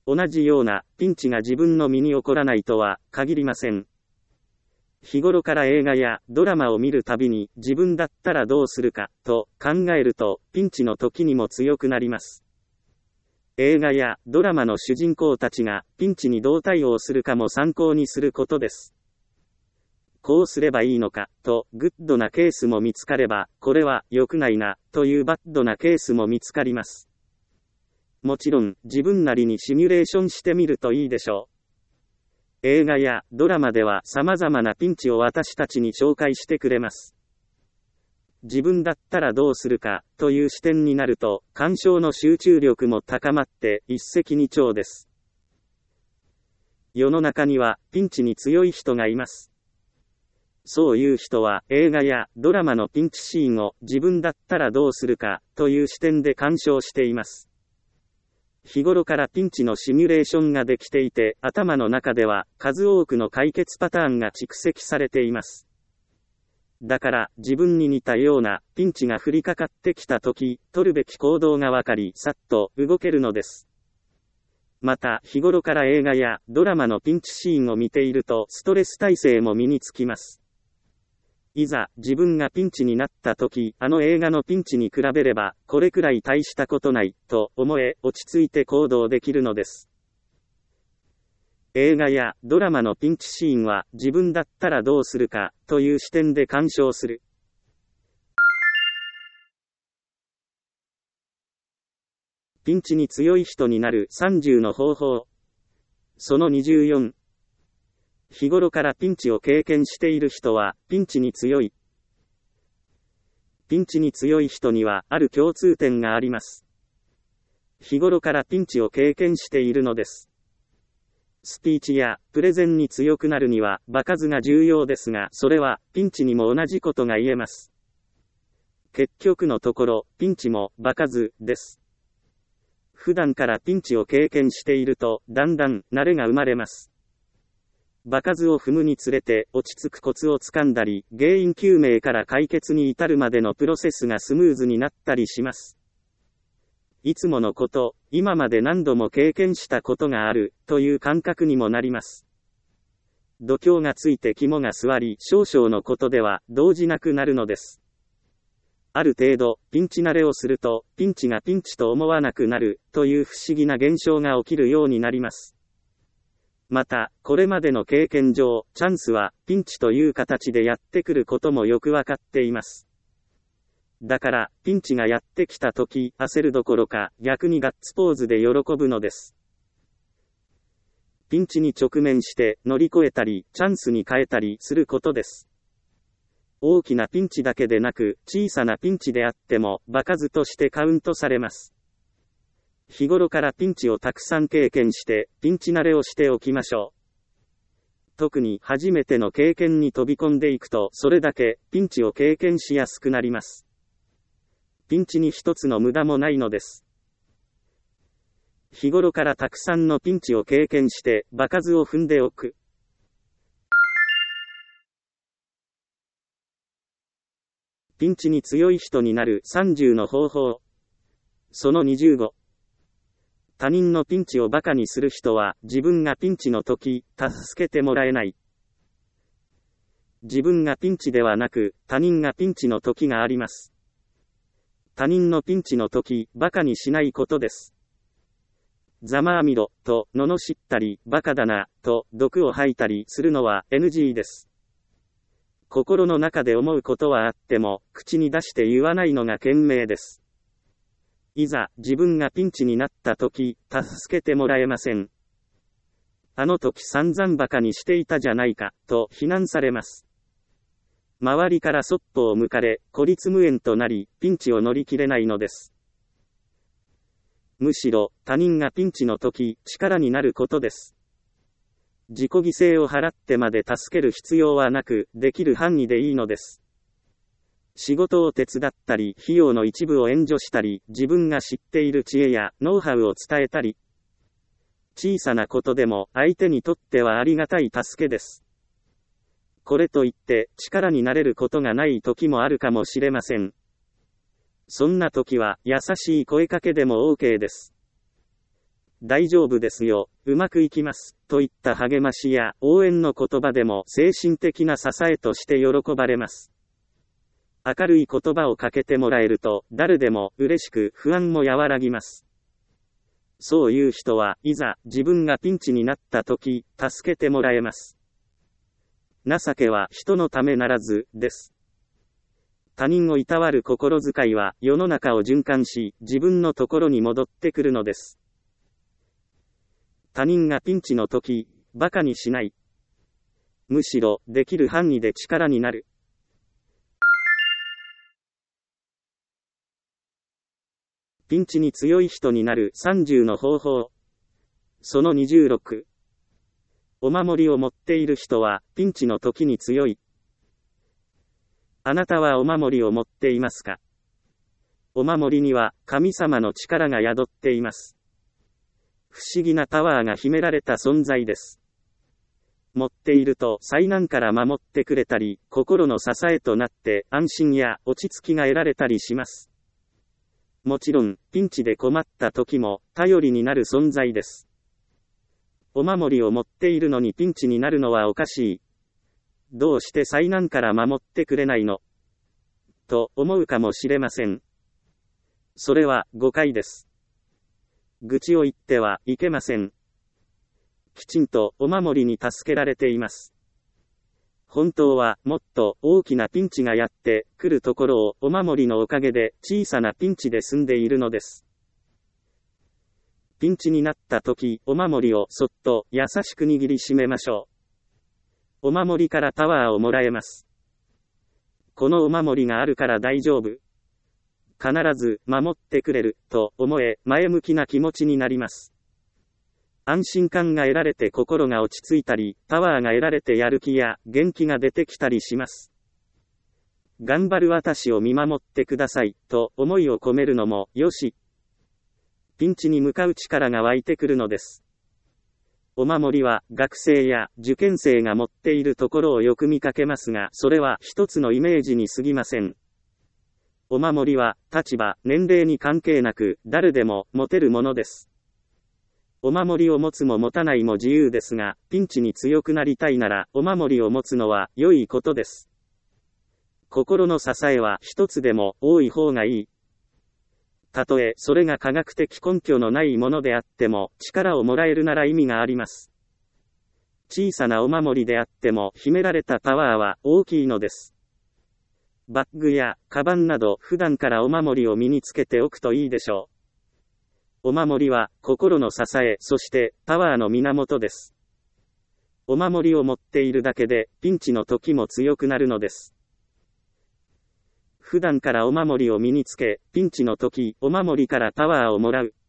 同じようなピンチが自分の身に起こらないとは限りません。日頃から映画やドラマを見るたびに自分だったらどうするかと考えるとピンチの時にも強くなります。映画やドラマの主人公たちがピンチにどう対応するかも参考にすることです。こうすればいいのかとグッドなケースも見つかれば、これは良くないなというバッドなケースも見つかります。もちろん自分なりにシミュレーションしてみるといいでしょう。映画やドラマでは様々なピンチを私たちに紹介してくれます。自分だったらどうするかという視点になると、鑑賞の集中力も高まって一石二鳥です。世の中にはピンチに強い人がいます。そういう人は映画やドラマのピンチシーンを自分だったらどうするかという視点で鑑賞しています。日頃からピンチのシミュレーションができていて、頭の中では数多くの解決パターンが蓄積されています。だから自分に似たようなピンチが降りかかってきたとき、取るべき行動がわかり、さっと動けるのです。また、日頃から映画やドラマのピンチシーンを見ていると、ストレス耐性も身につきます。いざ自分がピンチになったとき、あの映画のピンチに比べれば、これくらい大したことない、と思え、落ち着いて行動できるのです。映画やドラマのピンチシーンは、自分だったらどうするか、という視点で鑑賞する。ピンチに強い人になる30の方法。その24。日頃からピンチを経験している人は、ピンチに強い。ピンチに強い人には、ある共通点があります。日頃からピンチを経験しているのです。スピーチやプレゼンに強くなるには、場数が重要ですが、それは、ピンチにも同じことが言えます。結局のところ、ピンチも場数です。普段からピンチを経験していると、だんだん慣れが生まれます。場数を踏むにつれて落ち着くコツをつかんだり、原因究明から解決に至るまでのプロセスがスムーズになったりします。いつものこと、今まで何度も経験したことがある、という感覚にもなります。度胸がついて肝が据わり、少々のことでは動じなくなるのです。ある程度、ピンチ慣れをすると、ピンチがピンチと思わなくなる、という不思議な現象が起きるようになります。また、これまでの経験上、チャンスは、ピンチという形でやってくることもよくわかっています。だから、ピンチがやってきたとき、焦るどころか、逆にガッツポーズで喜ぶのです。ピンチに直面して、乗り越えたり、チャンスに変えたりすることです。大きなピンチだけでなく、小さなピンチであっても、場数としてカウントされます。日頃からピンチをたくさん経験して、ピンチ慣れをしておきましょう。特に初めての経験に飛び込んでいくと、それだけピンチを経験しやすくなります。ピンチに一つの無駄もないのです。日頃からたくさんのピンチを経験して、場数を踏んでおく。ピンチに強い人になる30の方法。その25。他人のピンチを馬鹿にする人は、自分がピンチの時、助けてもらえない。自分がピンチではなく、他人がピンチの時があります。他人のピンチの時、馬鹿にしないことです。ざまあみろ、と、罵ったり、馬鹿だな、と、毒を吐いたりするのは NG です。心の中で思うことはあっても、口に出して言わないのが賢明です。いざ、自分がピンチになった時、助けてもらえません。あの時散々馬鹿にしていたじゃないか、と非難されます。周りからそっぽを向かれ、孤立無縁となり、ピンチを乗り切れないのです。むしろ、他人がピンチの時、力になることです。自己犠牲を払ってまで助ける必要はなく、できる範囲でいいのです。仕事を手伝ったり、費用の一部を援助したり、自分が知っている知恵やノウハウを伝えたり。小さなことでも相手にとってはありがたい助けです。これといって力になれることがない時もあるかもしれません。そんな時は優しい声かけでも OK です。 大丈夫ですよ、うまくいきます、といった励ましや応援の言葉でも精神的な支えとして喜ばれます。明るい言葉をかけてもらえると、誰でも嬉しく不安も和らぎます。そういう人は、いざ自分がピンチになった時、助けてもらえます。情けは人のためならず、です。他人をいたわる心遣いは、世の中を循環し、自分のところに戻ってくるのです。他人がピンチの時、馬鹿にしない。むしろ、できる範囲で力になる。ピンチに強い人になる30の方法。その26。お守りを持っている人は、ピンチの時に強い。あなたはお守りを持っていますか？お守りには、神様の力が宿っています。不思議なパワーが秘められた存在です。持っていると災難から守ってくれたり、心の支えとなって安心や落ち着きが得られたりします。もちろん、ピンチで困った時も頼りになる存在です。お守りを持っているのにピンチになるのはおかしい。どうして災難から守ってくれないの？と思うかもしれません。それは誤解です。愚痴を言ってはいけません。きちんとお守りに助けられています。本当はもっと大きなピンチがやってくるところをお守りのおかげで小さなピンチで済んでいるのです。ピンチになった時、お守りをそっと優しく握りしめましょう。お守りからパワーをもらえます。このお守りがあるから大丈夫。必ず守ってくれると思え、前向きな気持ちになります。安心感が得られて心が落ち着いたり、パワーが得られてやる気や元気が出てきたりします。頑張る私を見守ってくださいと思いを込めるのもよし。ピンチに向かう力が湧いてくるのです。お守りは学生や受験生が持っているところをよく見かけますが、それは一つのイメージに過ぎません。お守りは立場、年齢に関係なく誰でも持てるものです。お守りを持つも持たないも自由ですが、ピンチに強くなりたいならお守りを持つのは良いことです。心の支えは一つでも多い方がいい。たとえそれが科学的根拠のないものであっても、力をもらえるなら意味があります。小さなお守りであっても秘められたパワーは大きいのです。バッグやカバンなど普段からお守りを身につけておくといいでしょう。お守りは心の支え、そしてパワーの源です。お守りを持っているだけでピンチの時も強くなるのです。普段からお守りを身につけ、ピンチの時、お守りからパワーをもらう。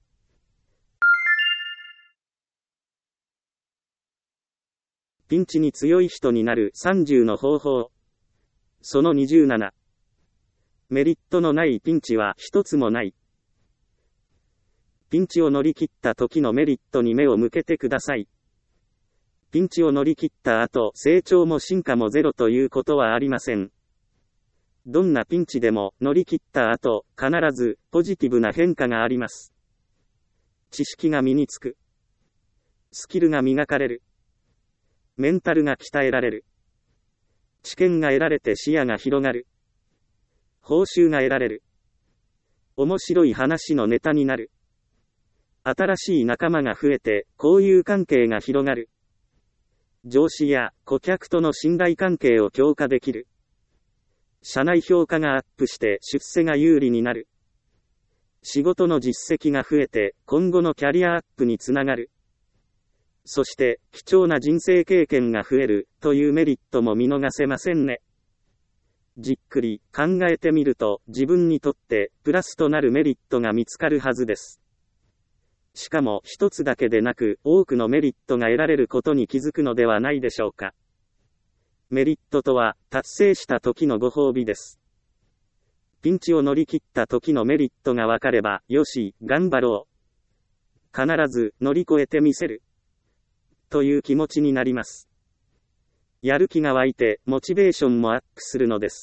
ピンチに強い人になる30の方法。その27。メリットのないピンチは一つもない。ピンチを乗り切った時のメリットに目を向けてください。ピンチを乗り切った後、成長も進化もゼロということはありません。どんなピンチでも乗り切った後、必ずポジティブな変化があります。知識が身につく。スキルが磨かれる。メンタルが鍛えられる。知見が得られて視野が広がる。報酬が得られる。面白い話のネタになる。新しい仲間が増えて、交友関係が広がる。上司や顧客との信頼関係を強化できる。社内評価がアップして出世が有利になる。仕事の実績が増えて、今後のキャリアアップにつながる。そして、貴重な人生経験が増える、というメリットも見逃せませんね。じっくり考えてみると、自分にとってプラスとなるメリットが見つかるはずです。しかも一つだけでなく、多くのメリットが得られることに気づくのではないでしょうか。メリットとは、達成した時のご褒美です。ピンチを乗り切った時のメリットが分かれば、よし、頑張ろう。必ず乗り越えてみせる。という気持ちになります。やる気が湧いて、モチベーションもアップするのです。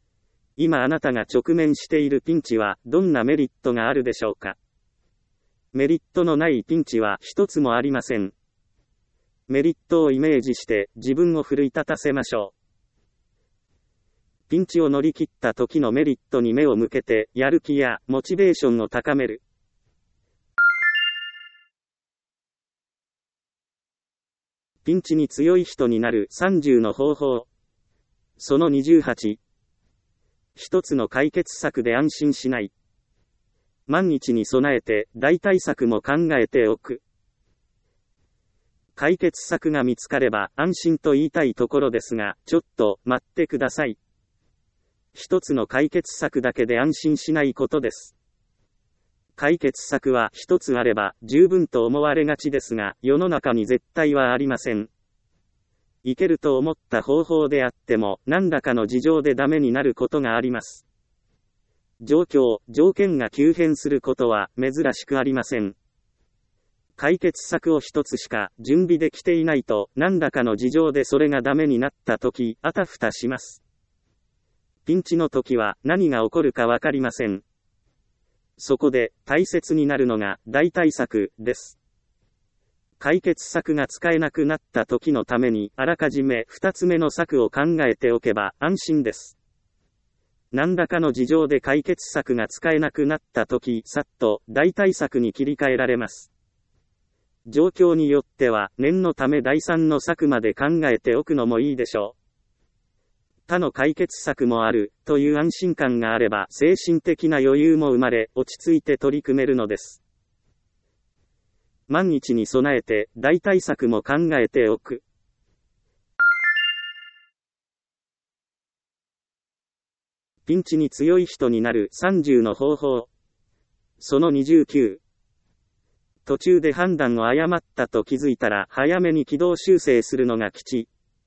今あなたが直面しているピンチは、どんなメリットがあるでしょうか。 メリットのないピンチは一つもありません。メリットをイメージして自分を奮い立たせましょう。ピンチを乗り切った時のメリットに目を向けて、やる気やモチベーションを高める。ピンチに強い人になる30の方法。その28。一つの解決策で安心しない。万一に備えて大対策も考えておく。解決策が見つかれば安心と言いたいところですが、ちょっと待ってください。一つの解決策だけで安心しないことです。解決策は一つあれば十分と思われがちですが、世の中に絶対はありません。いけると思った方法であっても、何らかの事情でダメになることがあります。状況、条件が急変することは珍しくありません。解決策を一つしか準備できていないと、何らかの事情でそれがダメになったとき、あたふたします。ピンチの時は何が起こるかわかりません。そこで大切になるのが大対策です。解決策が使えなくなった時のためにあらかじめ2つ目の策を考えておけば安心です。何らかの事情で解決策が使えなくなった時、さっと大対策に切り替えられます。状況によっては念のため第3の策まで考えておくのもいいでしょう。他の解決策もあるという安心感があれば精神的な余裕も生まれ落ち着いて取り組めるのです。万一に備えて大対策も考えておく。ピンチに強い人になる30の方法。その29。途中で判断を誤ったと気づいたら早めに軌道修正するのが吉。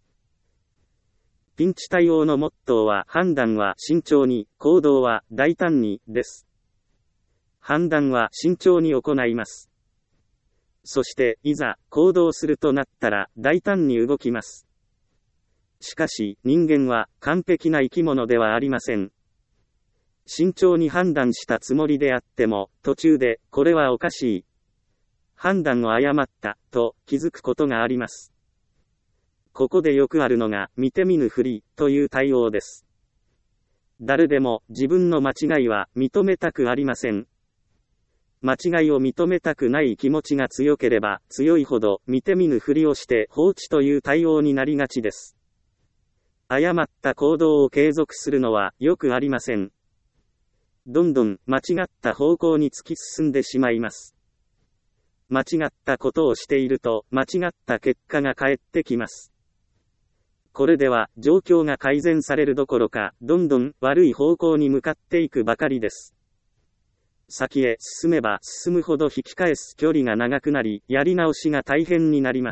ピンチ対応のモットーは判断は慎重に、行動は大胆にです。判断は慎重に行います。そしていざ行動するとなったら大胆に動きます。しかし人間は完璧な生き物ではありません。慎重に判断したつもりであっても途中でこれはおかしい。判断を誤ったと気づくことがあります。ここでよくあるのが見て見ぬふりという対応です。誰でも自分の間違いは認めたくありません。間違いを認めたくない気持ちが強ければ強いほど見て見ぬふりをして放置という対応になりがちです。誤った行動を継続するのはよくありません。どんどん間違った方向に突き進んでしまいます。間違ったことをしていると間違った結果が返ってきます。これでは状況が改善されるどころか、どんどん悪い方向に向かっていくばかりです。先へ進めば進むほど引き返す距離が長くなり、やり直しが大変になります。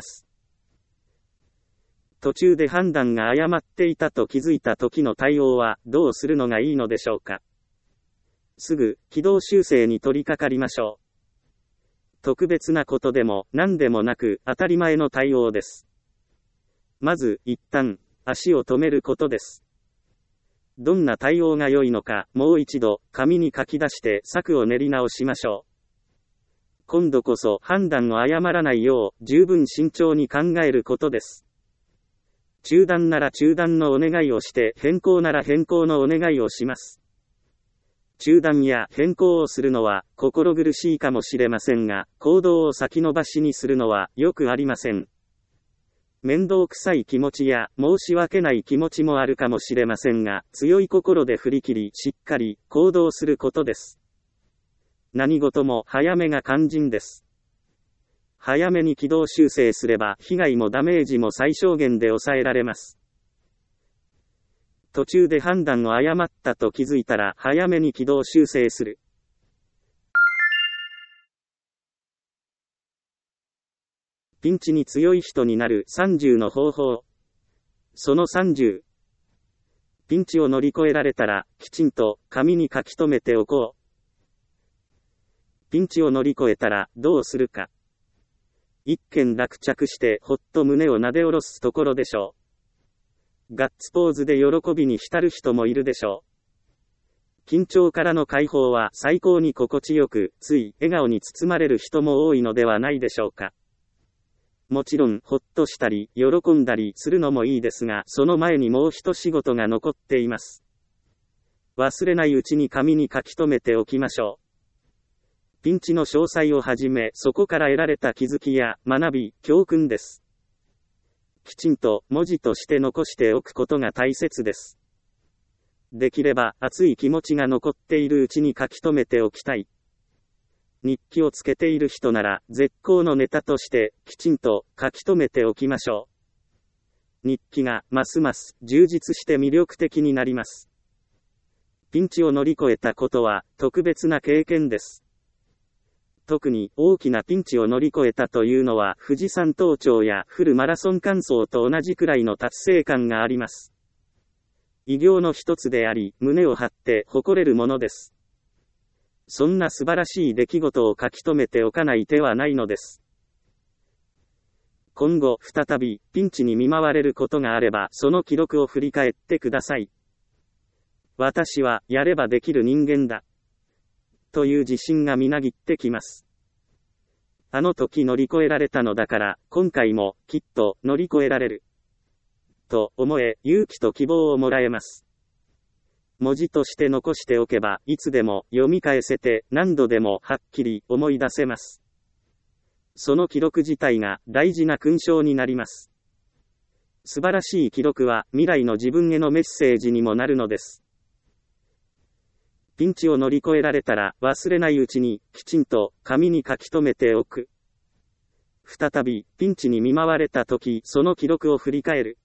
途中で判断が誤っていたと気づいた時の対応はどうするのがいいのでしょうか。すぐ軌道修正に取り掛かりましょう。特別なことでも何でもなく当たり前の対応です。まず一旦足を止めることです。どんな対応が良いのかもう一度紙に書き出して策を練り直しましょう。今度こそ判断を誤らないよう十分慎重に考えることです。中断なら中断のお願いをして変更なら変更のお願いをします。中断や変更をするのは心苦しいかもしれませんが、行動を先延ばしにするのはよくありません。面倒くさい気持ちや申し訳ない気持ちもあるかもしれませんが、強い心で振り切りしっかり行動することです。何事も早めが肝心です。早めに軌道修正すれば被害もダメージも最小限で抑えられます。途中で判断を誤ったと気づいたら早めに軌道修正する。ピンチに強い人になる30の方法。その30。ピンチを乗り越えられたら、きちんと紙に書き留めておこう。ピンチを乗り越えたらどうするか。一件落着してほっと胸をなで下ろすところでしょう。ガッツポーズで喜びに浸る人もいるでしょう。 緊張からの解放は最高に心地よく、つい笑顔に包まれる人も多いのではないでしょうか。もちろん、ほっとしたり、喜んだりするのもいいですが、その前にもう一仕事が残っています。忘れないうちに紙に書き留めておきましょう。ピンチの詳細をはじめ、そこから得られた気づきや学び、教訓です。きちんと文字として残しておくことが大切です。できれば熱い気持ちが残っているうちに書き留めておきたい。日記をつけている人なら絶好のネタとしてきちんと書き留めておきましょう。日記がますます充実して魅力的になります。ピンチを乗り越えたことは特別な経験です。特に大きなピンチを乗り越えたというのは富士山登頂やフルマラソン完走と同じくらいの達成感があります。偉業の一つであり、胸を張って誇れるものです。そんな素晴らしい出来事を書き留めておかない手はないのです。今後、再び、ピンチに見舞われることがあれば、その記録を振り返ってください。私は、やればできる人間だ。という自信がみなぎってきます。あの時乗り越えられたのだから、今回も、きっと、乗り越えられる。と思え、勇気と希望をもらえます。文字として残しておけば、いつでも読み返せて、何度でもはっきり思い出せます。その記録自体が大事な勲章になります。素晴らしい記録は未来の自分へのメッセージにもなるのです。ピンチを乗り越えられたら忘れないうちにきちんと紙に書き留めておく。再びピンチに見舞われた時、その記録を振り返る。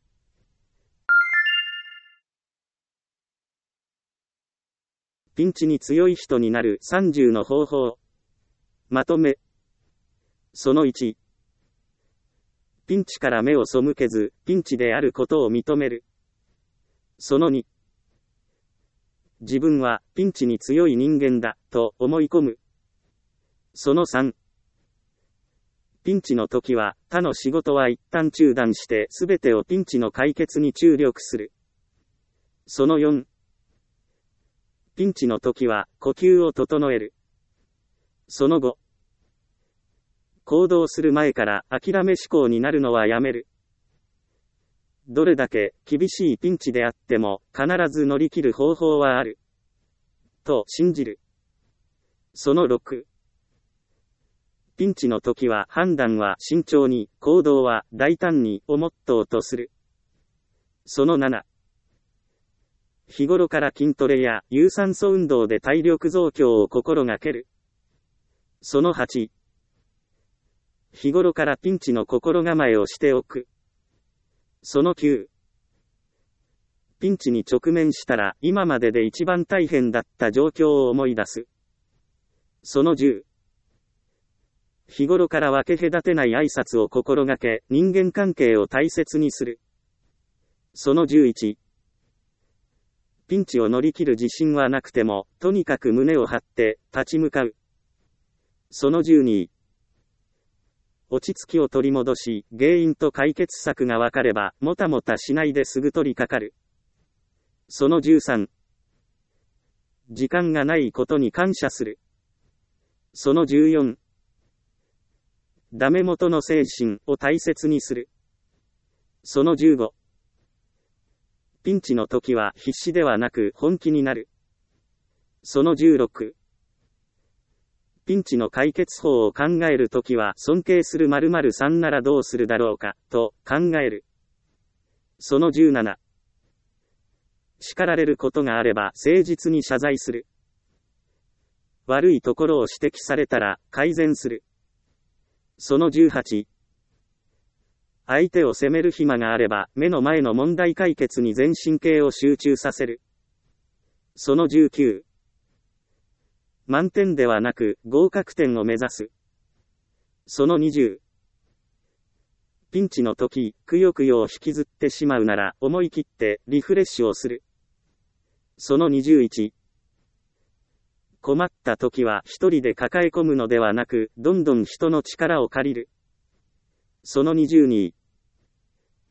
ピンチに強い人になる30の方法。まとめ。その1。ピンチから目を背けず、ピンチであることを認める。その2。自分はピンチに強い人間だ、と思い込む。その3。ピンチの時は、他の仕事は一旦中断して、すべてをピンチの解決に注力する。その4。ピンチの時は、呼吸を整える。その5。行動する前から諦め思考になるのはやめる。どれだけ厳しいピンチであっても、必ず乗り切る方法はある。と信じる。その6。ピンチの時は判断は慎重に、行動は大胆にをモットーとする。その7。日頃から筋トレや有酸素運動で体力増強を心がける。その8。日頃からピンチの心構えをしておく。その9。ピンチに直面したら今までで一番大変だった状況を思い出す。その10。日頃から分け隔てない挨拶を心がけ、人間関係を大切にする。その11。ピンチを乗り切る自信はなくても、とにかく胸を張って立ち向かう。その12。落ち着きを取り戻し、原因と解決策が分かれば、もたもたしないですぐ取り掛かる。その13。時間がないことに感謝する。その14。ダメ元の精神を大切にする。その15。ピンチの時は必死ではなく本気になる。その16。ピンチの解決法を考えるときは尊敬する〇〇さんならどうするだろうか、と考える。その17。叱られることがあれば誠実に謝罪する。悪いところを指摘されたら改善する。その18。相手を責める暇があれば目の前の問題解決に全神経を集中させる。その19。満点ではなく合格点を目指す。その20。ピンチの時、くよくよを引きずってしまうなら思い切ってリフレッシュをする。その21。困った時は一人で抱え込むのではなく、どんどん人の力を借りる。その22。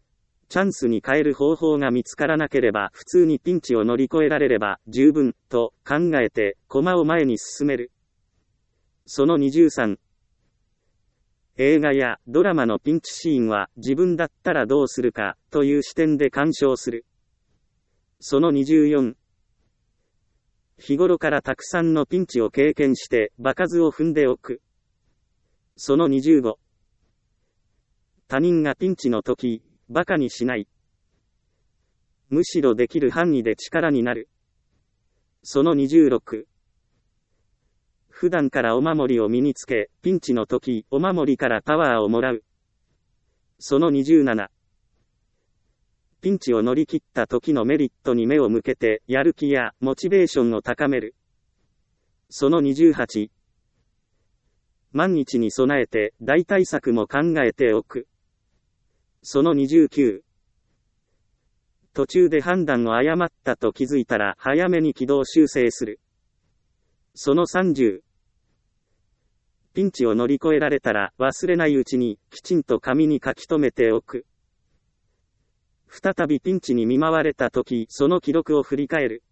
チャンスに変える方法が見つからなければ普通にピンチを乗り越えられれば十分、と考えて、駒を前に進める。その23。映画やドラマのピンチシーンは自分だったらどうするか、という視点で鑑賞する。その24。日頃からたくさんのピンチを経験して場数を踏んでおく。その25。他人がピンチの時、馬鹿にしない。むしろできる範囲で力になる。その26。普段からお守りを身につけ、ピンチの時、お守りからパワーをもらう。その27。ピンチを乗り切った時のメリットに目を向けて、やる気やモチベーションを高める。その28。万一に備えて、大対策も考えておく。その29。途中で判断を誤ったと気づいたら早めに軌道修正する。その30。ピンチを乗り越えられたら忘れないうちにきちんと紙に書き留めておく。再びピンチに見舞われたときその記録を振り返る。